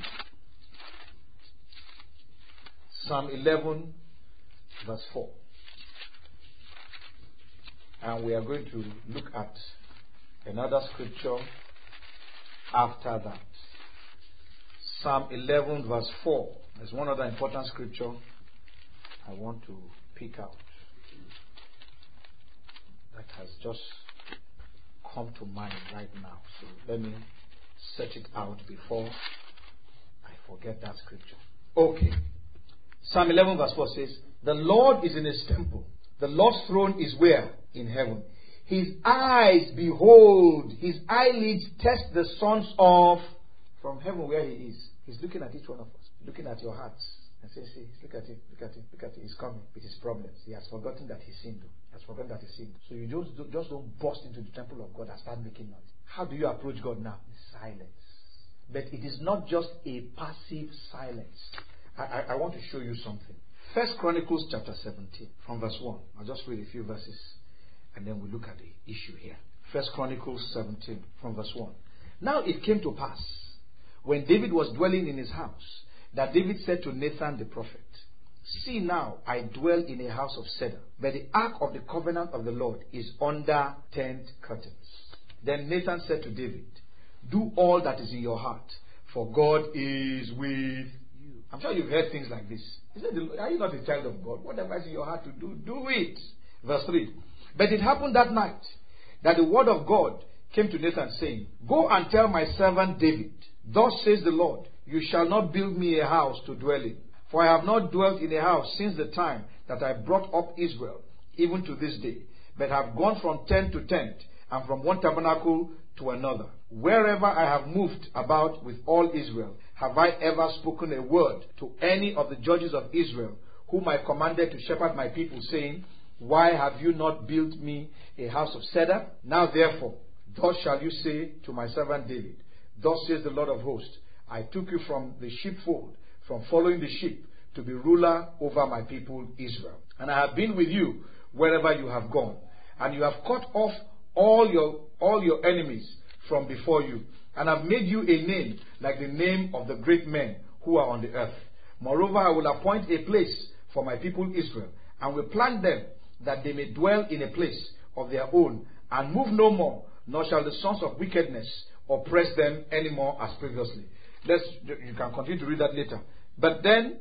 Psalm 11 verse 4. And we are going to look at another scripture after that. Psalm 11 verse 4. There's one other important scripture I want to pick out that has just come to mind right now. So let me search it out before I forget that scripture. Okay. Psalm 11 verse 4 says, the Lord is in his temple. The Lord's throne is where? In heaven. His eyes behold, his eyelids test the sons of... From heaven where he is. He's looking at each one of us. Looking at your hearts. And says, see, look at it. He's coming with his problems. He has forgotten that he sinned. So you just don't burst into the temple of God and start making noise. How do you approach God now? In silence. But it is not just a passive silence. I want to show you something. 1 Chronicles chapter 17 from verse 1. I'll just read a few verses and then we'll look at the issue here. 1 Chronicles 17 from verse 1. Now it came to pass, when David was dwelling in his house, that David said to Nathan the prophet, See now, I dwell in a house of cedar, but the ark of the covenant of the Lord is under tent curtains. Then Nathan said to David, do all that is in your heart, for God is with you. I'm sure you've heard things like this. He said, are you not a child of God? Whatever is in your heart to do, do it. Verse 3. But it happened that night that the word of God came to Nathan, saying, go and tell my servant David, thus says the Lord, you shall not build me a house to dwell in. For I have not dwelt in a house since the time that I brought up Israel, even to this day, but have gone from tent to tent, and from one tabernacle to another. Wherever I have moved about with all Israel, have I ever spoken a word to any of the judges of Israel, whom I commanded to shepherd my people, saying, why have you not built me a house of cedar? Now therefore, thus shall you say to my servant David, thus says the Lord of hosts, I took you from the sheepfold, from following the sheep, to be ruler over my people Israel. And I have been with you wherever you have gone, and you have cut off all your enemies from before you, and have made you a name like the name of the great men who are on the earth. Moreover, I will appoint a place for my people Israel, and will plant them, that they may dwell in a place of their own, and move no more, nor shall the sons of wickedness oppress them any more as previously. You can continue to read that later. But then,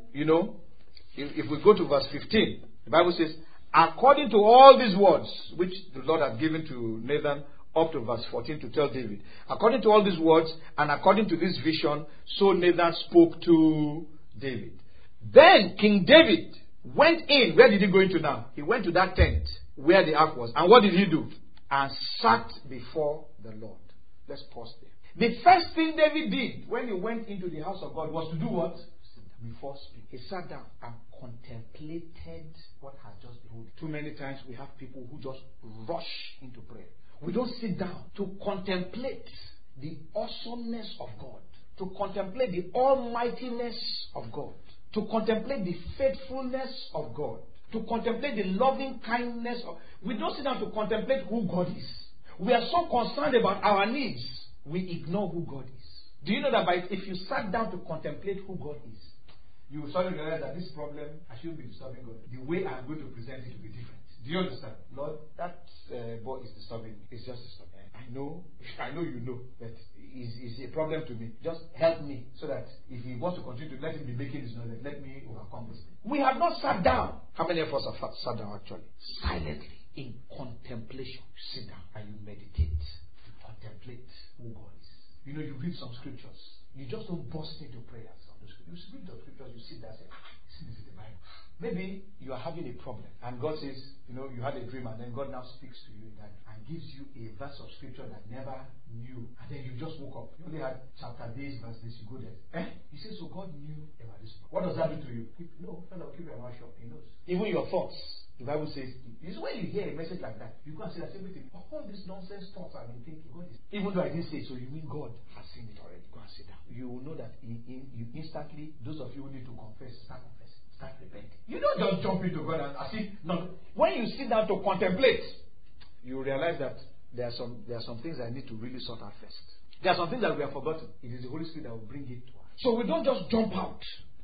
if we go to verse 15, the Bible says, according to all these words, which the Lord had given to Nathan up to verse 14 to tell David, according to all these words, and according to this vision, so Nathan spoke to David. Then King David went in. Where did he go into now? He went to that tent where the ark was. And what did he do? And sat before the Lord. Let's pause there. The first thing David did when he went into the house of God was to do what? Before speaking. He sat down and contemplated what had just been. Too many times we have people who just rush into prayer. We don't sit down to contemplate the awesomeness of God, to contemplate the almightiness of God, to contemplate the faithfulness of God, to contemplate the loving kindness of. We don't sit down to contemplate who God is. We are so concerned about our needs, we ignore who God is. Do you know that if you sat down to contemplate who God is, you will suddenly realize that this problem, I shouldn't be disturbing God. The way I'm going to present it will be different. Do you understand? Lord, that boy is disturbing me. It's just disturbing. I know you know that it's a problem to me. Just help me so that if he wants to continue to let him be making his knowledge, let me overcome this thing. We have not sat down. How many of us have sat down actually? Silently, in contemplation. You sit down and you meditate. You contemplate who God is. You read some scriptures. You just don't burst into prayers. You read the scriptures, you sit there and say, this is the Bible. Maybe you are having a problem and God says, you had a dream and then God now speaks to you in that and gives you a verse of scripture that never knew. And then you just woke up. You only had chapter this, verse this, you go there. You say, so God knew about this. What does that do to you? No, keep your mouth shut. He knows. Even your thoughts. The Bible says, it's when you hear a message like that, you go and say that everything. All these nonsense thoughts I've been thinking, God is. Even though I didn't say so, you mean God has seen it already. Go and sit down. You will know that you instantly, those of you who need to confess, start confessing. Start repenting. You don't just jump into God and as if no. When you sit down to contemplate, you realize that there are some things I need to really sort out first. There are some things that we have forgotten. It is the Holy Spirit that will bring it to us. So we don't just jump out.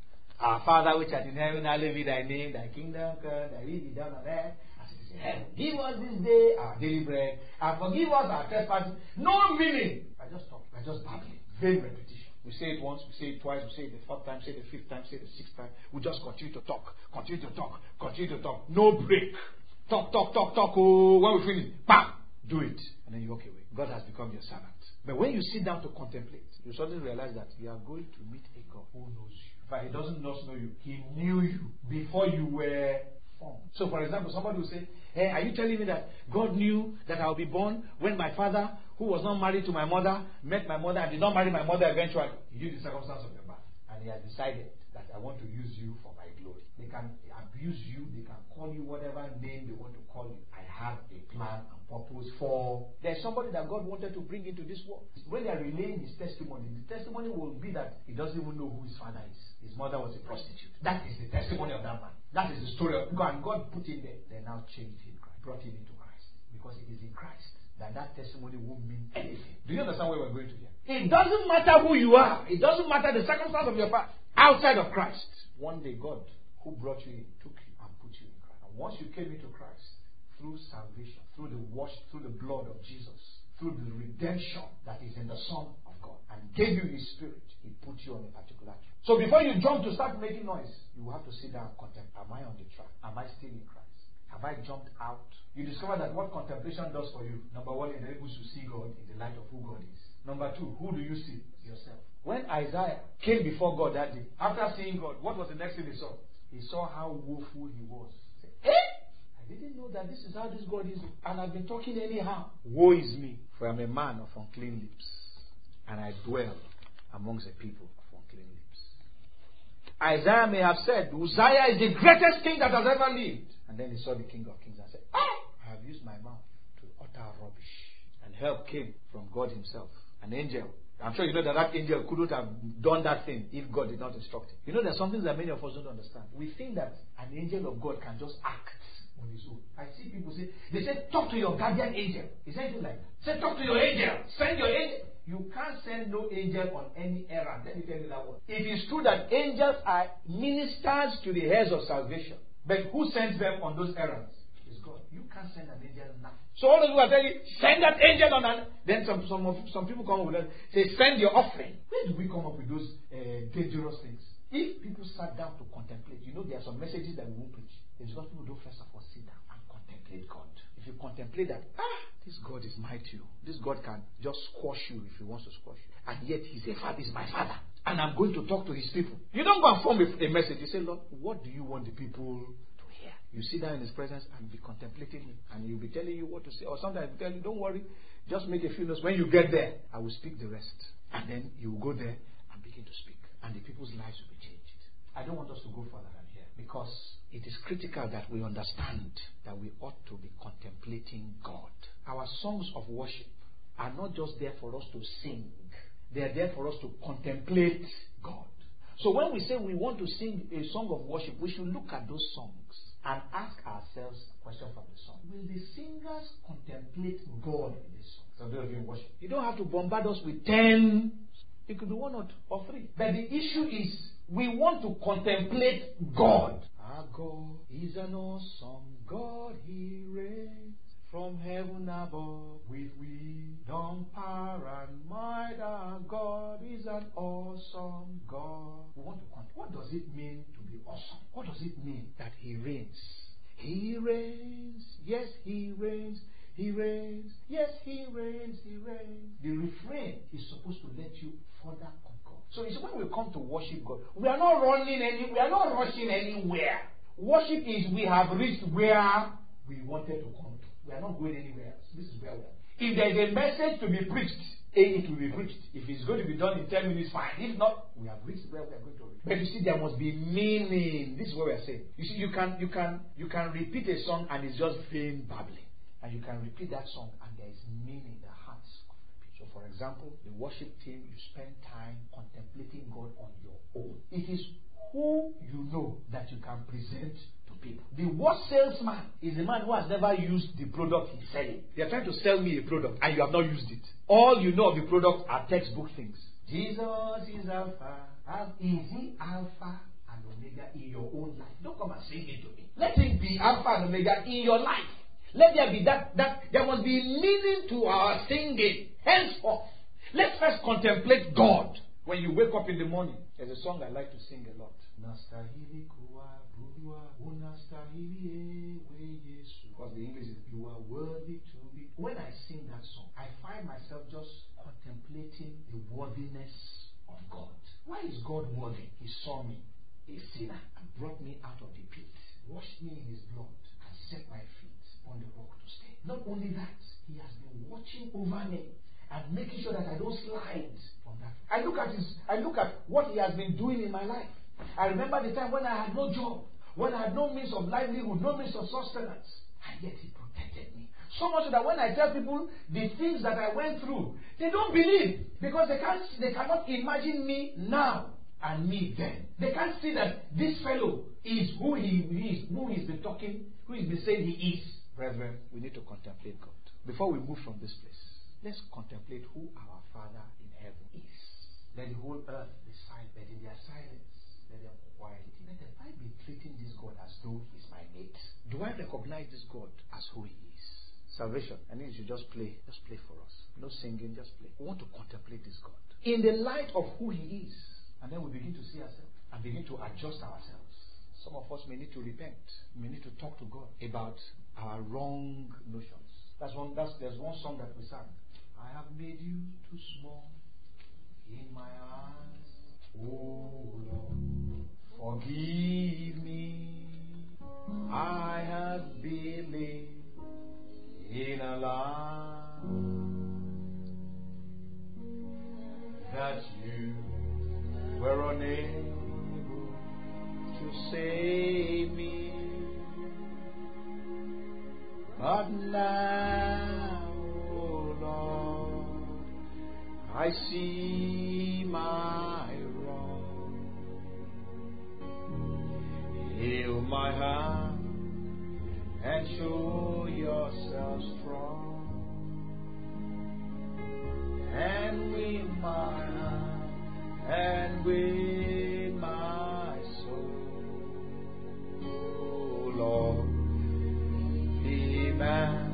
Our Father which art in heaven, hallowed be thy name, thy kingdom come, thy will be done on earth as it is in heaven. Give us this day our daily bread, and forgive us our trespasses. No meaning. I just talk. I just babbling. Vain repetition. We say it once, we say it twice, we say it the fourth time, say it the fifth time, say it the sixth time. We just continue to talk, continue to talk, continue to talk. No break. Talk. Oh, when we finish, bam, do it. And then you walk away. God has become your servant. But when you sit down to contemplate, you suddenly realize that you are going to meet a God who knows you. But he doesn't just know you. He knew you before you were formed. So for example, somebody will say, hey, are you telling me that God knew that I will be born when my father, who was not married to my mother, met my mother and did not marry my mother eventually? He knew the circumstance of your birth. And he has decided that I want to use you for my glory. They can abuse you. They can call you whatever name they want to call you. I have a plan and purpose for. There's somebody that God wanted to bring into this world. When they are relaying his testimony, the testimony will be that he doesn't even know who his father is. His mother was a prostitute. That is the testimony of that man. That is the story of God. And God put him there. They now changed him, brought him into Christ. Because it is in Christ that testimony won't mean anything. Do you understand where we're going to here? It doesn't matter who you are. It doesn't matter the circumstance of your past. Outside of Christ. One day God, who who brought you in, took you, and put you in Christ. And once you came into Christ, through salvation, through the blood of Jesus, through the redemption that is in the Son of God, and gave you His Spirit, He put you on a particular track. So before you jump to start making noise, you will have to sit down and contemplate. Am I on the track? Am I still in Christ? Have I jumped out? You discover that what contemplation does for you, number one, it enables you to see God in the light of who God is. Number two, who do you see? Yourself. When Isaiah came before God that day, after seeing God, what was the next thing he saw? He saw how woeful he was. He said, I didn't know that this is how this God is, and I've been talking anyhow. Woe is me, for I'm a man of unclean lips, and I dwell amongst a people of unclean lips. Isaiah may have said, Uzziah is the greatest king that has ever lived. And then he saw the King of Kings and said, I have used my mouth to utter rubbish. And help came from God Himself. An angel. I'm sure you know that angel couldn't have done that thing if God did not instruct him. You know, there's some things that many of us don't understand. We think that an angel of God can just act on his own. I see people say, they say, talk to your guardian angel. Is anything like that? Say, talk to your angel. Send your angel. You can't send no angel on any errand. Let me tell you that one. It is true that angels are ministers to the heirs of salvation. But who sends them on those errands? It's God. You can't send an angel now. So all of you are telling, send that angel on an... Then some people come up with that, say, send your offering. Where do we come up with those dangerous things? If people sat down to contemplate, you know there are some messages that we won't preach. It's because people don't first of all sit down and contemplate God. If you contemplate that, this God is mighty. This God can just squash you if He wants to squash you. And yet He's my Father. And I'm going to talk to His people. You don't go and form a message. You say, Lord, what do you want the people to hear? You sit down in His presence and be contemplating Him. And He'll be telling you what to say. Or sometimes He'll tell you, don't worry, just make a few notes. When you get there, I will speak the rest. And then you will go there and begin to speak. And the people's lives will be changed. I don't want us to go further than here. Because it is critical that we understand that we ought to be contemplating God. Our songs of worship are not just there for us to sing. They are there for us to contemplate God. So when we say we want to sing a song of worship, we should look at those songs and ask ourselves a question from the song. Will the singers contemplate God in this song? So those of you in worship, you don't have to bombard us with 10. It could be 1 or 3. But the issue is we want to contemplate God. Our God is an awesome God. He reigns from heaven above with wisdom, power, and might. Our God is an awesome God. We want to contemplate. What does it mean to be awesome? What does it mean that He reigns? He reigns. Yes, He reigns. He reigns. Yes, He reigns. He reigns. The refrain is supposed to let you further conquer. So it's when we come to worship God, we are not running we are not rushing anywhere. Worship is we have reached where we wanted to come to. We are not going anywhere else. This is where we are. If there is a message to be preached, it will be preached. If it's going to be done in 10 minutes, fine. If not, we have reached where we are going to reach. But you see, there must be meaning. This is what we are saying. You see, you can repeat a song and it's just vain babbling. And you can repeat that song and there is meaning in the hearts of the people. So for example, the worship team, you spend time contemplating God on your own. It is who you know that you can present to people. The worst salesman is a man who has never used the product he's selling. They are trying to sell me a product and you have not used it. All you know of the product are textbook things. Jesus is Alpha. Is He Alpha and Omega in your own life? Don't come and sing it to me. Let Him be Alpha and Omega in your life. Let there be that there must be meaning to our singing. Henceforth, let's first contemplate God. When you wake up in the morning, there's a song I like to sing a lot. Because the English is, you are worthy to be. When I sing that song, I find myself just contemplating the worthiness of God. Why is God worthy? He saw me, a sinner, and brought me out of the pit, washed me in His blood, and set my feet on the rock to stay. Not only that, He has been watching over me and making sure that I don't slide from that. I look at what He has been doing in my life. I remember the time when I had no job, when I had no means of livelihood, no means of sustenance, and yet He protected me. So much that when I tell people the things that I went through, they don't believe because they cannot imagine me now and me then. They can't see that this fellow is who he is, who he's been talking, who he's been saying he is. Brethren, we need to contemplate God. Before we move from this place, let's contemplate who our Father in heaven is. Let the whole earth be silent, but in their silence, Let them quiet. Let them, I be treating this God as though he's my mate. Do I recognize this God as who he is? Salvation. I need you to just play for us. No singing, just play. We want to contemplate this God in the light of who he is. And then we begin to see ourselves and begin to adjust ourselves. Some of us may need to repent. We may need to talk to God about our wrong notions. There's one song that we sang. I have made you too small in my eyes. Oh Lord, forgive me. I have believed in a lie that you were unable to save me. But now, oh Lord, I see my wrong. Heal my heart and show yourself strong. And win my heart and win my soul. Oh Lord, be magnified.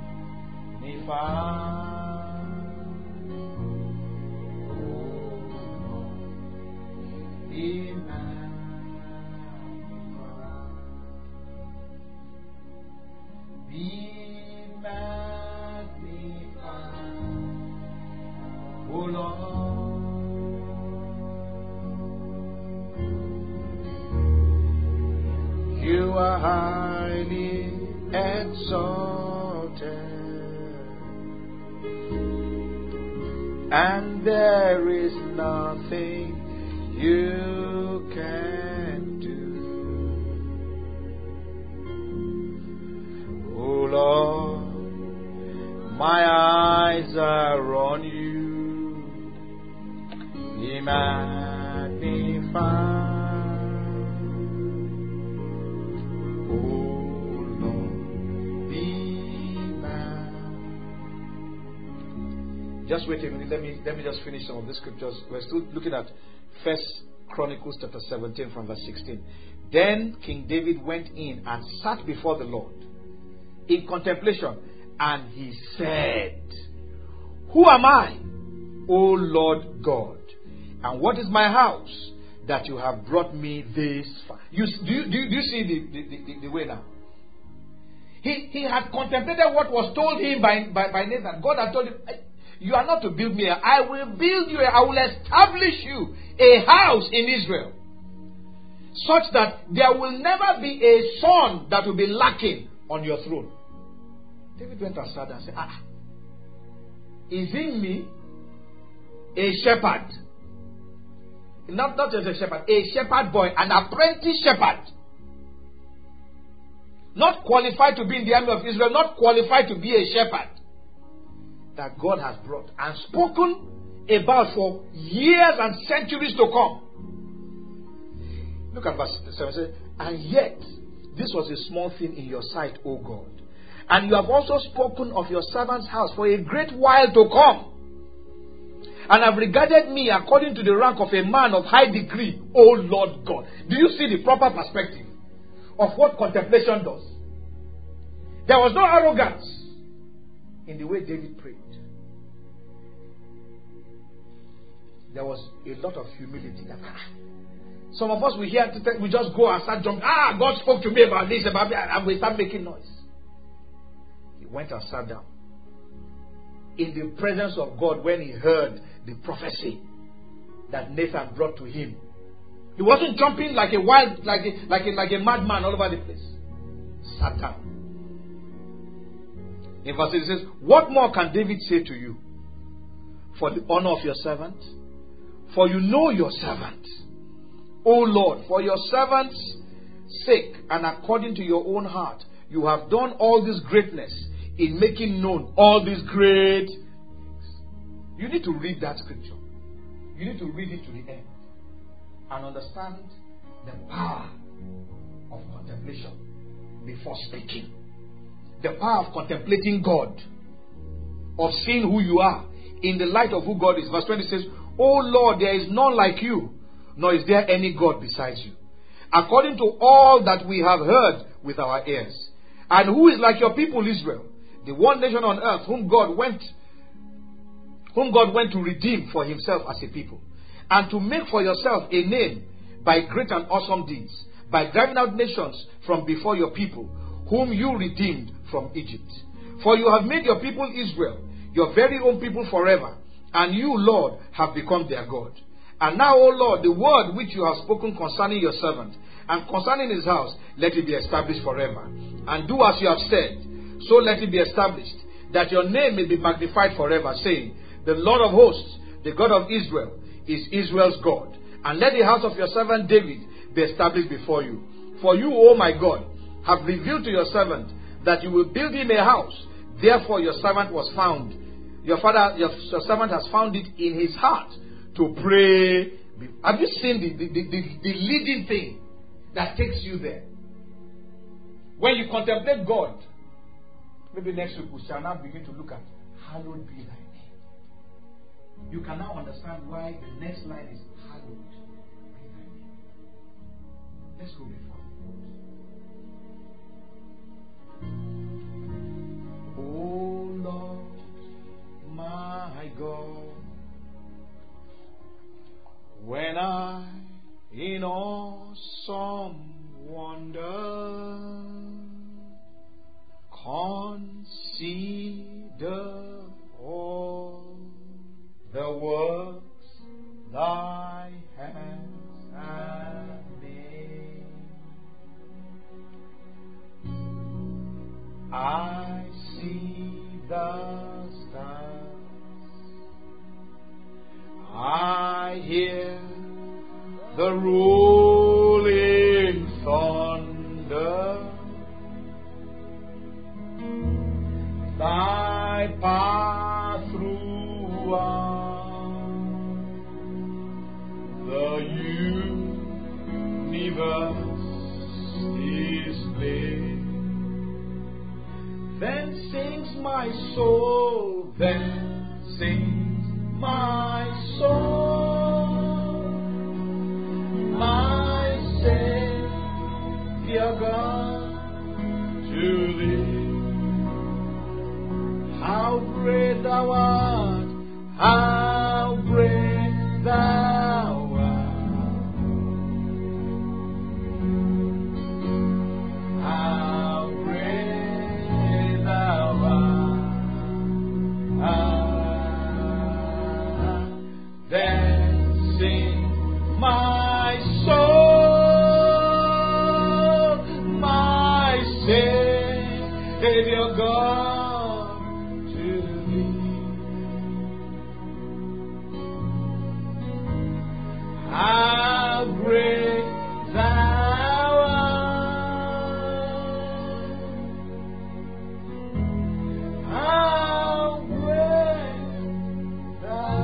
Oh Lord, be magnified. Be magnified. Oh Lord, you are highly exalted, and there is nothing you can do. Oh Lord, my eyes are on you. Be magnified. Oh Lord, be magnified. Just wait a minute. Let me just finish some of the scriptures. We're still looking at 1 Chronicles chapter 17 from verse 16. Then King David went in and sat before the Lord in contemplation, and he said, Who am I, O Lord God? And what is my house that you have brought me this far? Do you see the way now? He had contemplated what was told him by Nathan. God had told him, you are not to build me. I will build you. I will establish you a house in Israel, such that there will never be a son that will be lacking on your throne. David went aside and said, is in me a shepherd? Not just a shepherd, a shepherd boy, an apprentice shepherd. Not qualified to be in the army of Israel, not qualified to be a shepherd. That God has brought and spoken about for years and centuries to come. Look at verse 7. It says, and yet, this was a small thing in your sight, O God. And you have also spoken of your servant's house for a great while to come. And have regarded me according to the rank of a man of high degree, O Lord God. Do you see the proper perspective of what contemplation does? There was no arrogance in the way David prayed. There was a lot of humility. Some of us, we just go and start jumping. God spoke to me about this, about that, and we start making noise. He went and sat down in the presence of God when he heard the prophecy that Nathan brought to him. He wasn't jumping like a wild, like a madman all over the place. Sat down. In verse 8 it says, what more can David say to you? For the honor of your servant? For you know your servant. O Lord, for your servant's sake and according to your own heart, you have done all this greatness in making known all these great things. You need to read that scripture. You need to read it to the end and understand the power of contemplation before speaking. The power of contemplating God, of seeing who you are in the light of who God is. Verse 20 says, O Lord, there is none like you, nor is there any God besides you. According to all that we have heard with our ears. And who is like your people Israel, the one nation on earth whom God went to redeem for himself as a people, and to make for yourself a name by great and awesome deeds, by driving out nations from before your people, whom you redeemed from Egypt. For you have made your people Israel your very own people forever, and you, Lord, have become their God. And now, O Lord, the word which you have spoken concerning your servant, and concerning his house, let it be established forever. And do as you have said, so let it be established, that your name may be magnified forever, saying, the Lord of hosts, the God of Israel, is Israel's God. And let the house of your servant David be established before you. For you, O my God, have revealed to your servant that you will build him a house. Therefore your servant was found. Your servant has found it in his heart to pray. Have you seen the leading thing that takes you there? When you contemplate God, maybe next week we shall now begin to look at hallowed be thy name. You can now understand why the next line is hallowed be thy name. Let's go before. Oh Lord, my God, when I in awesome wonder consider all the works thy hands have made, I see the stars, I hear the rolling thunder, thy path throughout the universe display. Then sings my soul, then sings my soul, my Savior God, to thee. How great thou art, how great thou art, how great thou art. Then sing my soul, my Savior God, to thee. How great thou art, how great thou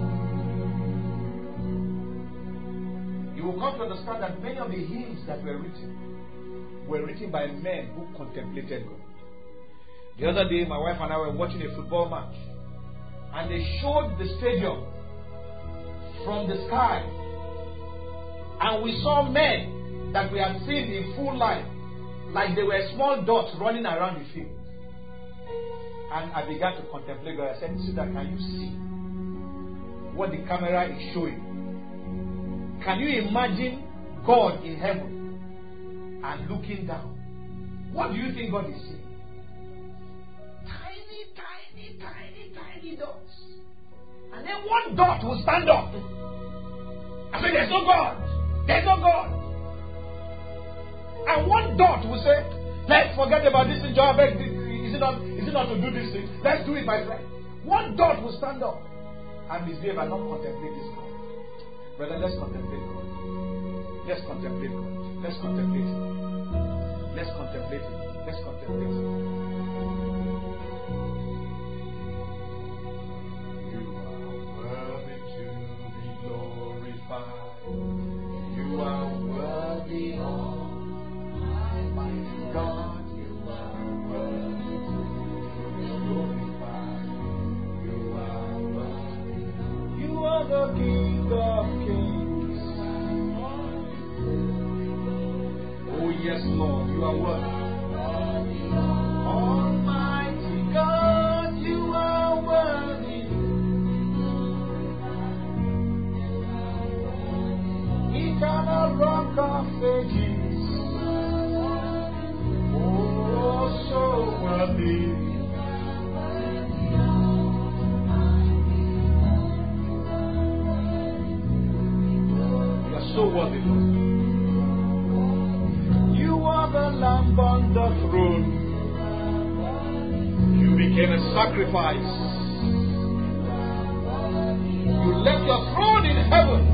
art. You will come to understand that many of the hymns that were written by men who contemplated God. The other day, my wife and I were watching a football match, and they showed the stadium from the sky, and we saw men that we had seen in full life, like they were small dots running around the field. And I began to contemplate God. I said, Sister, can you see what the camera is showing? Can you imagine God in heaven and looking down? What do you think God is seeing? Tiny dots. And then one dot will stand up. I say, there's no God. There's no God. And one dot will say, let's forget about this job. Is it not to do this thing? Let's do it by friend. One dot will stand up and misbehave and not contemplate this God. Brother, let's contemplate God. Let's contemplate God. Let's contemplate Him. Let's contemplate Him. Let's contemplate Him. You are worthy to be glorified. You are worthy, Almighty God. You are worthy to be glorified. You are worthy. You are the King of Kings. Yes, Lord, you are worthy. Almighty God, you are worthy. Eternal Rock of Ages, oh, so worthy. You are so worthy, Lord. You are the Lamb on the throne. You became a sacrifice. You left your throne in heaven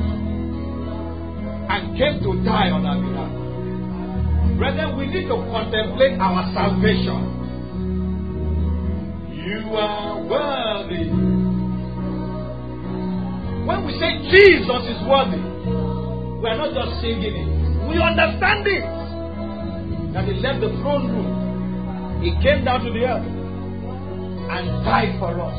and came to die on our behalf. Brethren, we need to contemplate our salvation. You are worthy. When we say Jesus is worthy, we are not just singing it. We understand it. That He left the throne room. He came down to the earth and died for us.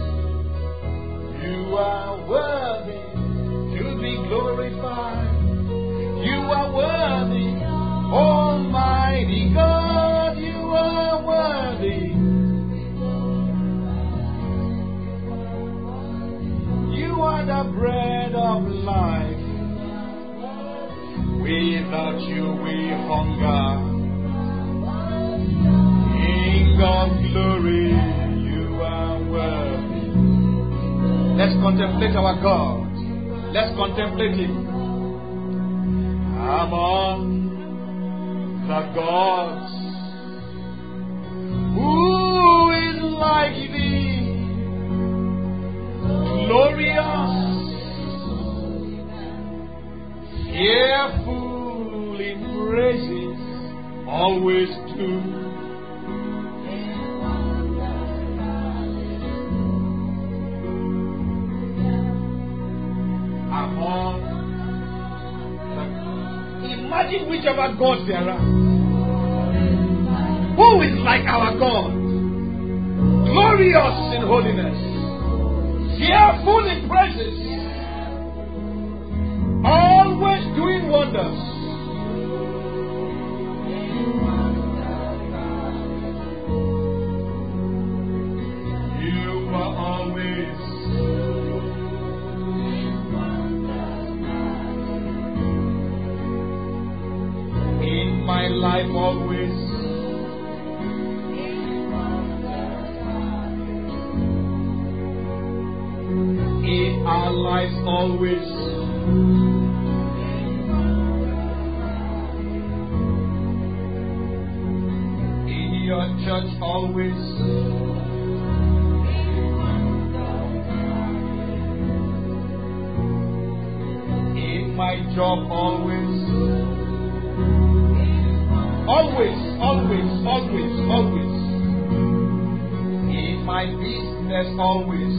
You are worthy to be glorified. You are worthy, Almighty God. You are worthy. You are the bread of life. Without you we hunger. King of glory, you are worthy. Let's contemplate our God. Let's contemplate Him. Among the gods, who is like Thee? Glorious, fearful in praises, always true. Among the, imagine whichever gods there are. Who is like our God? Glorious in holiness, fearful in praises, always doing wonders. You are always in my life, always. In our lives, always. Your church always. In my job always. Always, always, always, always. In my business always.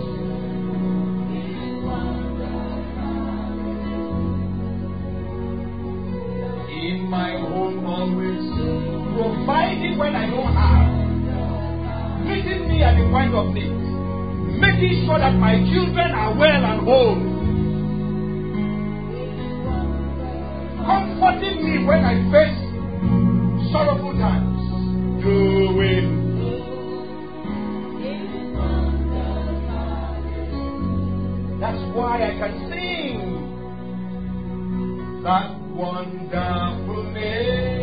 In my home always. Providing when I don't have, meeting me at the point of need, making sure that my children are well and whole, comforting me when I face sorrowful times, doing. That's why I can sing that wonderful name.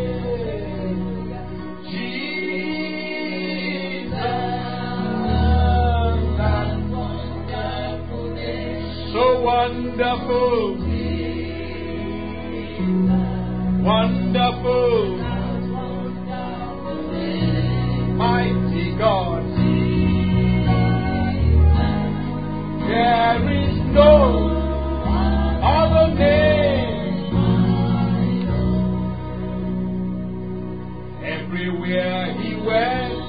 So wonderful, wonderful, mighty God. There is no other name. Everywhere He went,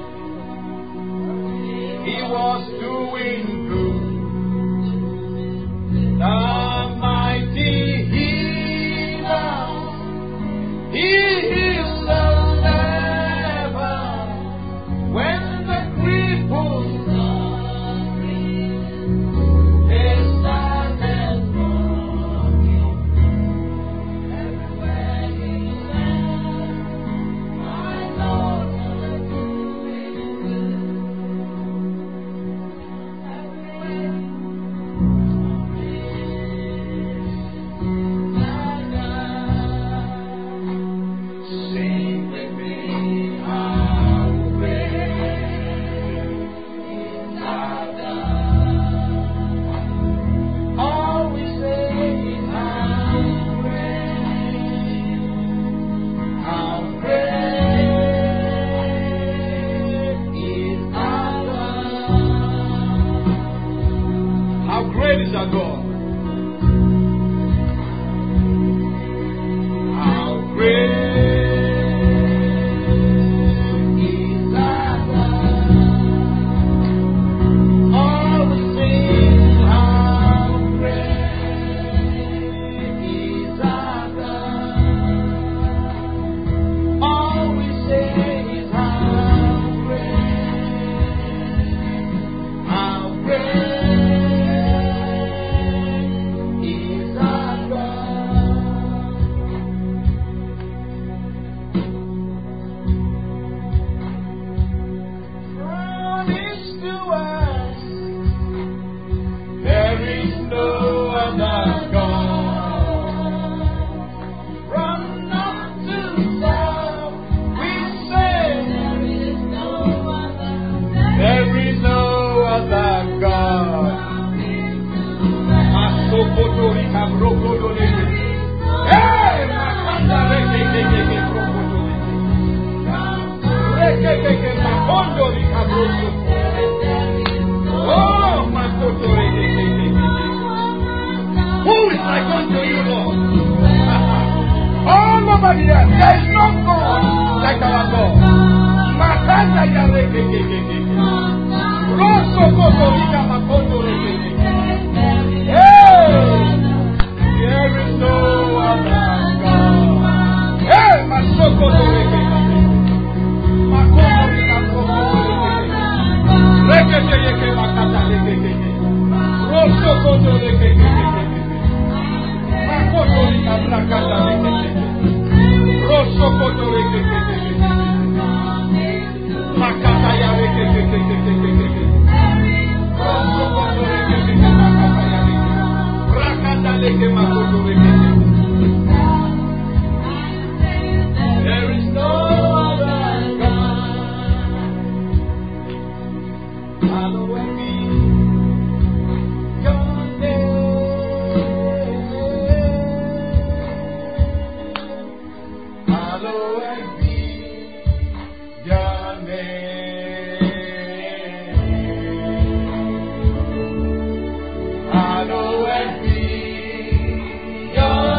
He was doing good. The mighty healer, He heals the leper. When the cripples they started walking, everywhere He went, is our God. How great is our God. All will sing, how great is our God. All we say is how great, how great is our God. Promise to us, there is no other God. From north to south, we say there is no other God. Masokotori kabrokodole. Hey, makanda rekekeke brokodole. Rekekeke makondoli kabrokodole. Oh, makotori rekekeke. Who is like unto you, Lord? All over the earth, there is no God like our God. Makanda ya rekekeke. Rosokotori kabakondole rekekeke. Hey, there is no other God. Hey, Masoko Makoko Rekete yeke makata rekete. Rosoko rekete. Makoto likabrakata rekete. Rosoko rekete. Makata ya rekete. Rosoko rekete makata ya rekete. Rakata leke makoto rekete. There is no other God. Hallowed be your name. Hallowed be your name. Hallowed be your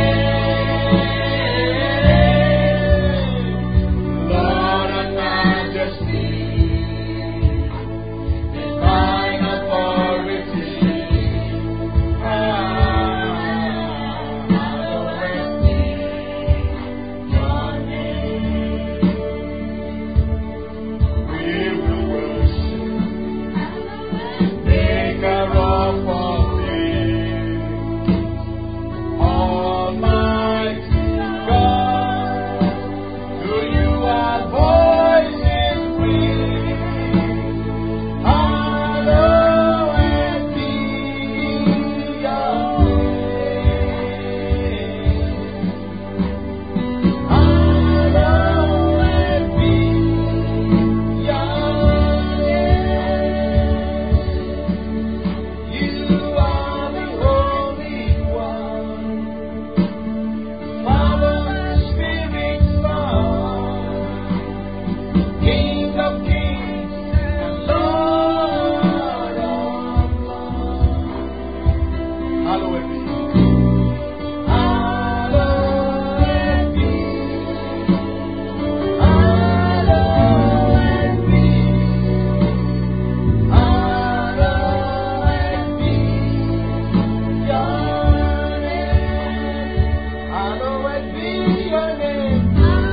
name. Lord of majesty, divine authority. Hallowed be your name. We will worship, Maker of all things, Almighty God. To you our voices bring. Hallowed be your name. Hallowed be your name. You are the Holy One, Father, Spirit, Son, King of kings and Lord of lords. Hallowed be. Hallowed be. Hallowed be. Hallowed be your name. Hallowed be your name.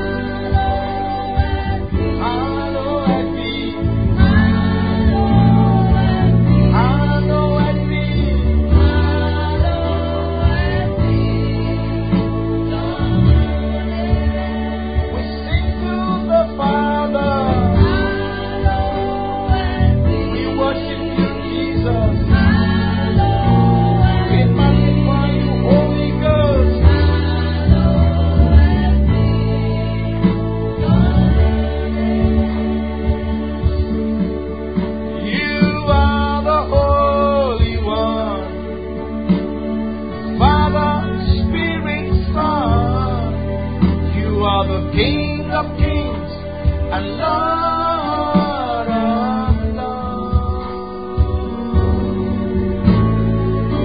Hallowed be. Hallowed be. We sing to the Father. We worship you, Jesus. We magnify you, Holy Ghost. You are the Holy One, Father, Spirit, Son. You are the King of kings and Lord of lords.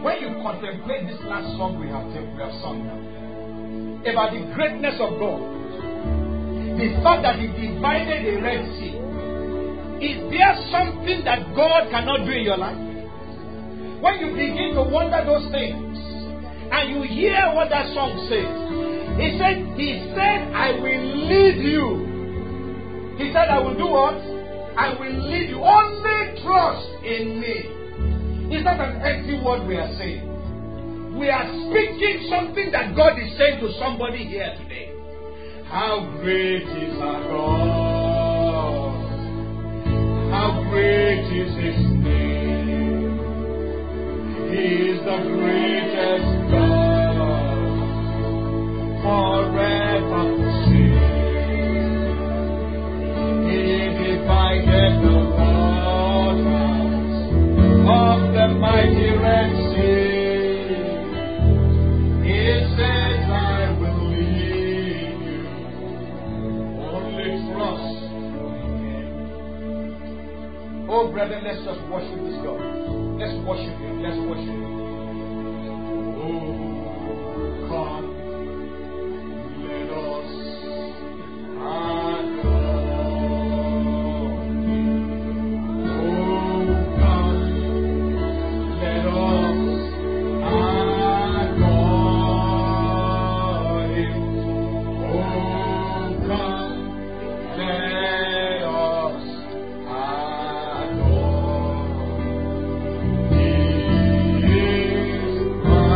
When you contemplate this last song we have sung now, about the greatness of God, the fact that He divided the Red Sea, is there something that God cannot do in your life? When you begin to wonder those things, and you hear what that song says, He said, I will lead you. He said, I will do what? I will lead you. Only trust in me. It's not an empty word we are saying. We are speaking something that God is saying to somebody here today. How great is our God? How great is His name? He is the greatest God forever to sing. He divided the waters of the mighty Red Sea. He says, I will lead you. Only trust in Him. Oh, brethren, let's just worship this God. Let's worship Him. Let's worship Him. Oh, come, let us adore Him. Oh, come, let us adore Him. Oh, come, let us adore Him. He is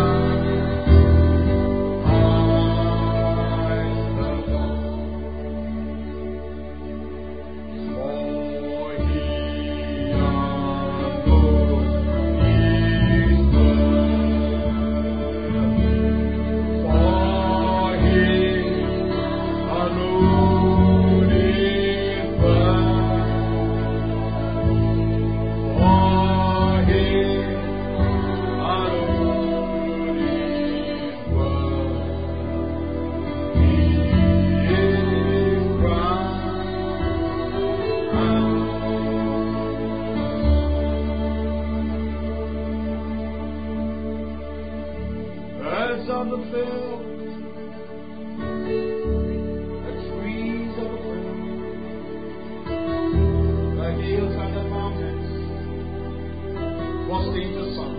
birds of the field, the trees of the field, the hills and the mountains burst into song.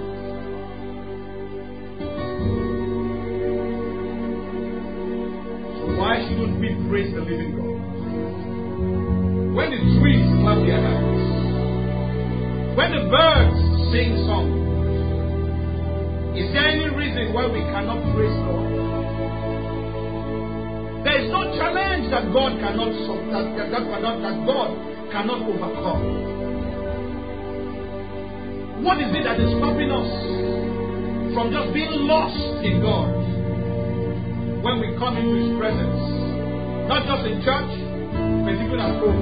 So why shouldn't we praise the living God? When the trees clap their hands, when the birds sing songs, is there any reason why we cannot praise God? There is no challenge that God cannot that God cannot overcome. What is it that is stopping us from just being lost in God when we come into His presence? Not just in church, but even at home.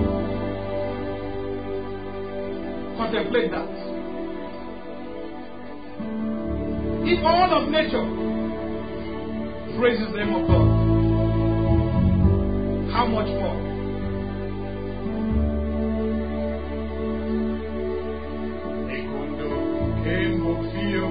Contemplate that. If all of nature praises the name of God, how much more? Ekondo kembo fio,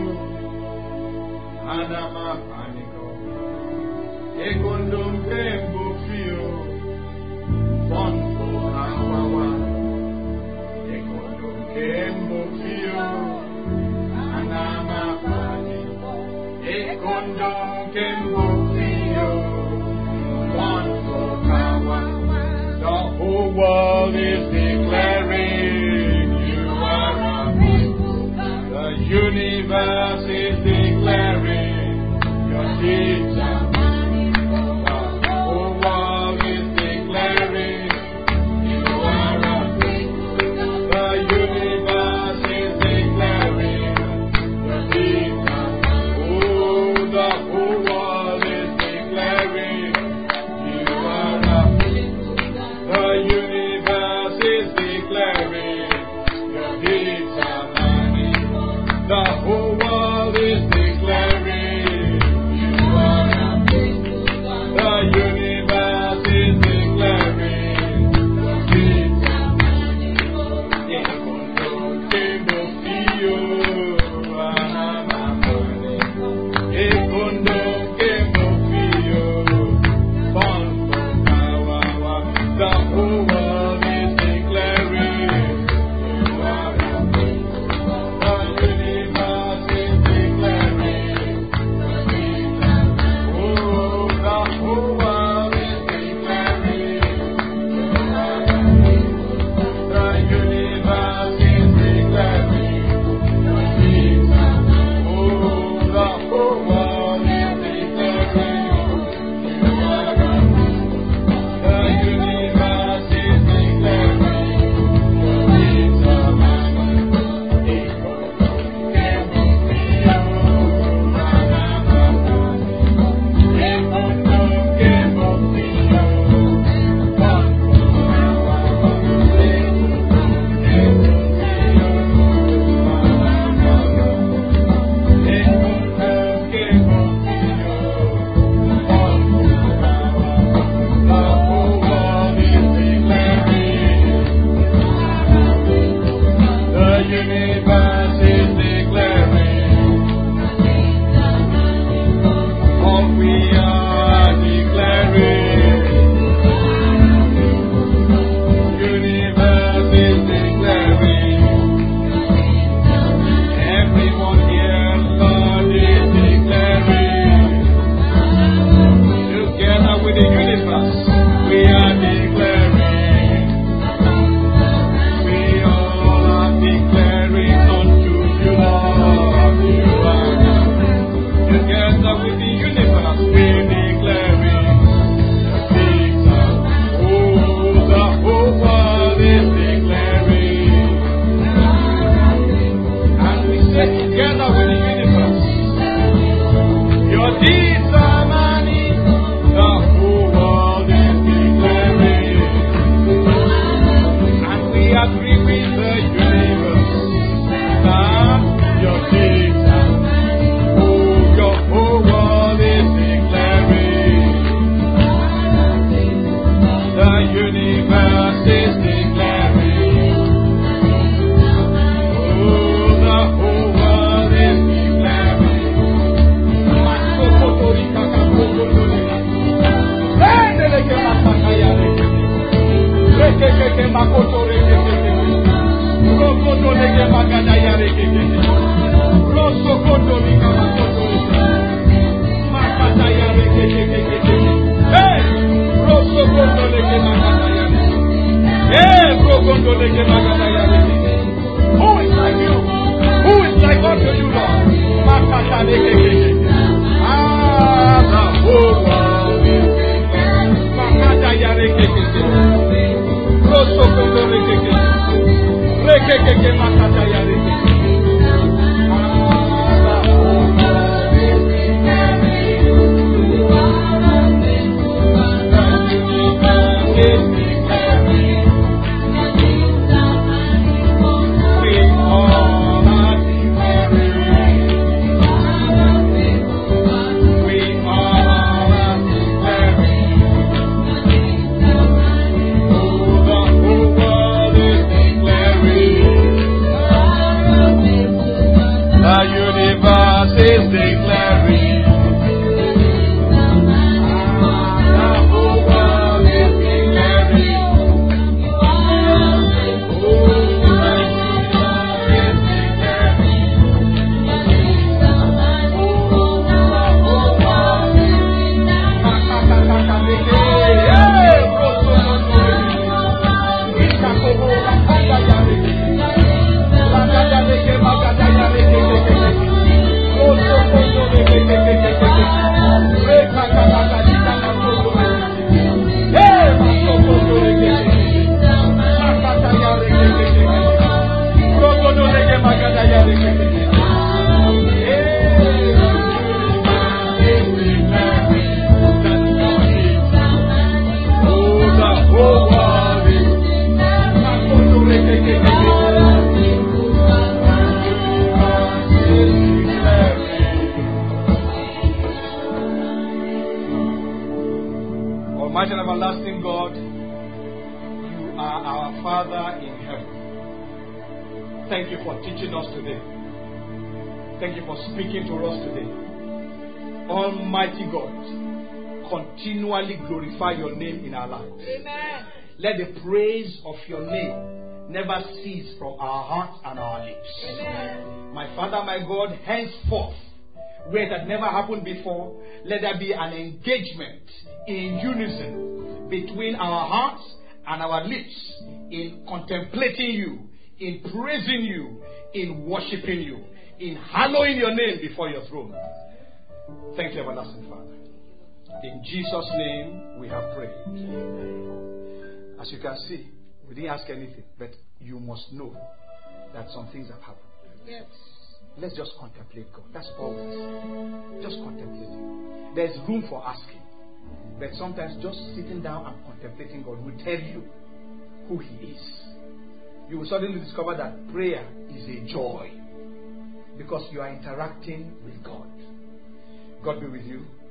adama paniko. Ekondo kembo fio, fonfo kawawa. Ekondo kembo fio, adama paniko. Ekondo kembo fio, fonfo kawawa. The whole world is declaring you are a faithful God. The universe is declaring your deeds are manifold. The whole world is declaring you are a faithful God. The universe is declaring your deeds are manifold. Oh, the whole world is is like you? Who is like unto you, Lord? The whole world is Almighty and everlasting God, you are our Father in heaven. Thank you for teaching us today. Thank you for speaking to us today. Almighty God, continually glorify your name in our lives.
Amen.
Let the praise of your name never cease from our hearts and our lips.
Amen.
My Father, my God, henceforth, where it had never happened before, let there be an engagement in unison between our hearts and our lips in contemplating you, in praising you, in worshiping you, in hallowing your name before your throne. Thank you, everlasting Father. In Jesus' name we have prayed. As you can see, we didn't ask anything, but you must know that some things have happened.
Yes.
Let's just contemplate God. That's all we say. Just contemplate Him. There's room for asking. But sometimes just sitting down and contemplating God will tell you who He is. You will suddenly discover that prayer is a joy because you are interacting with God. God be with you.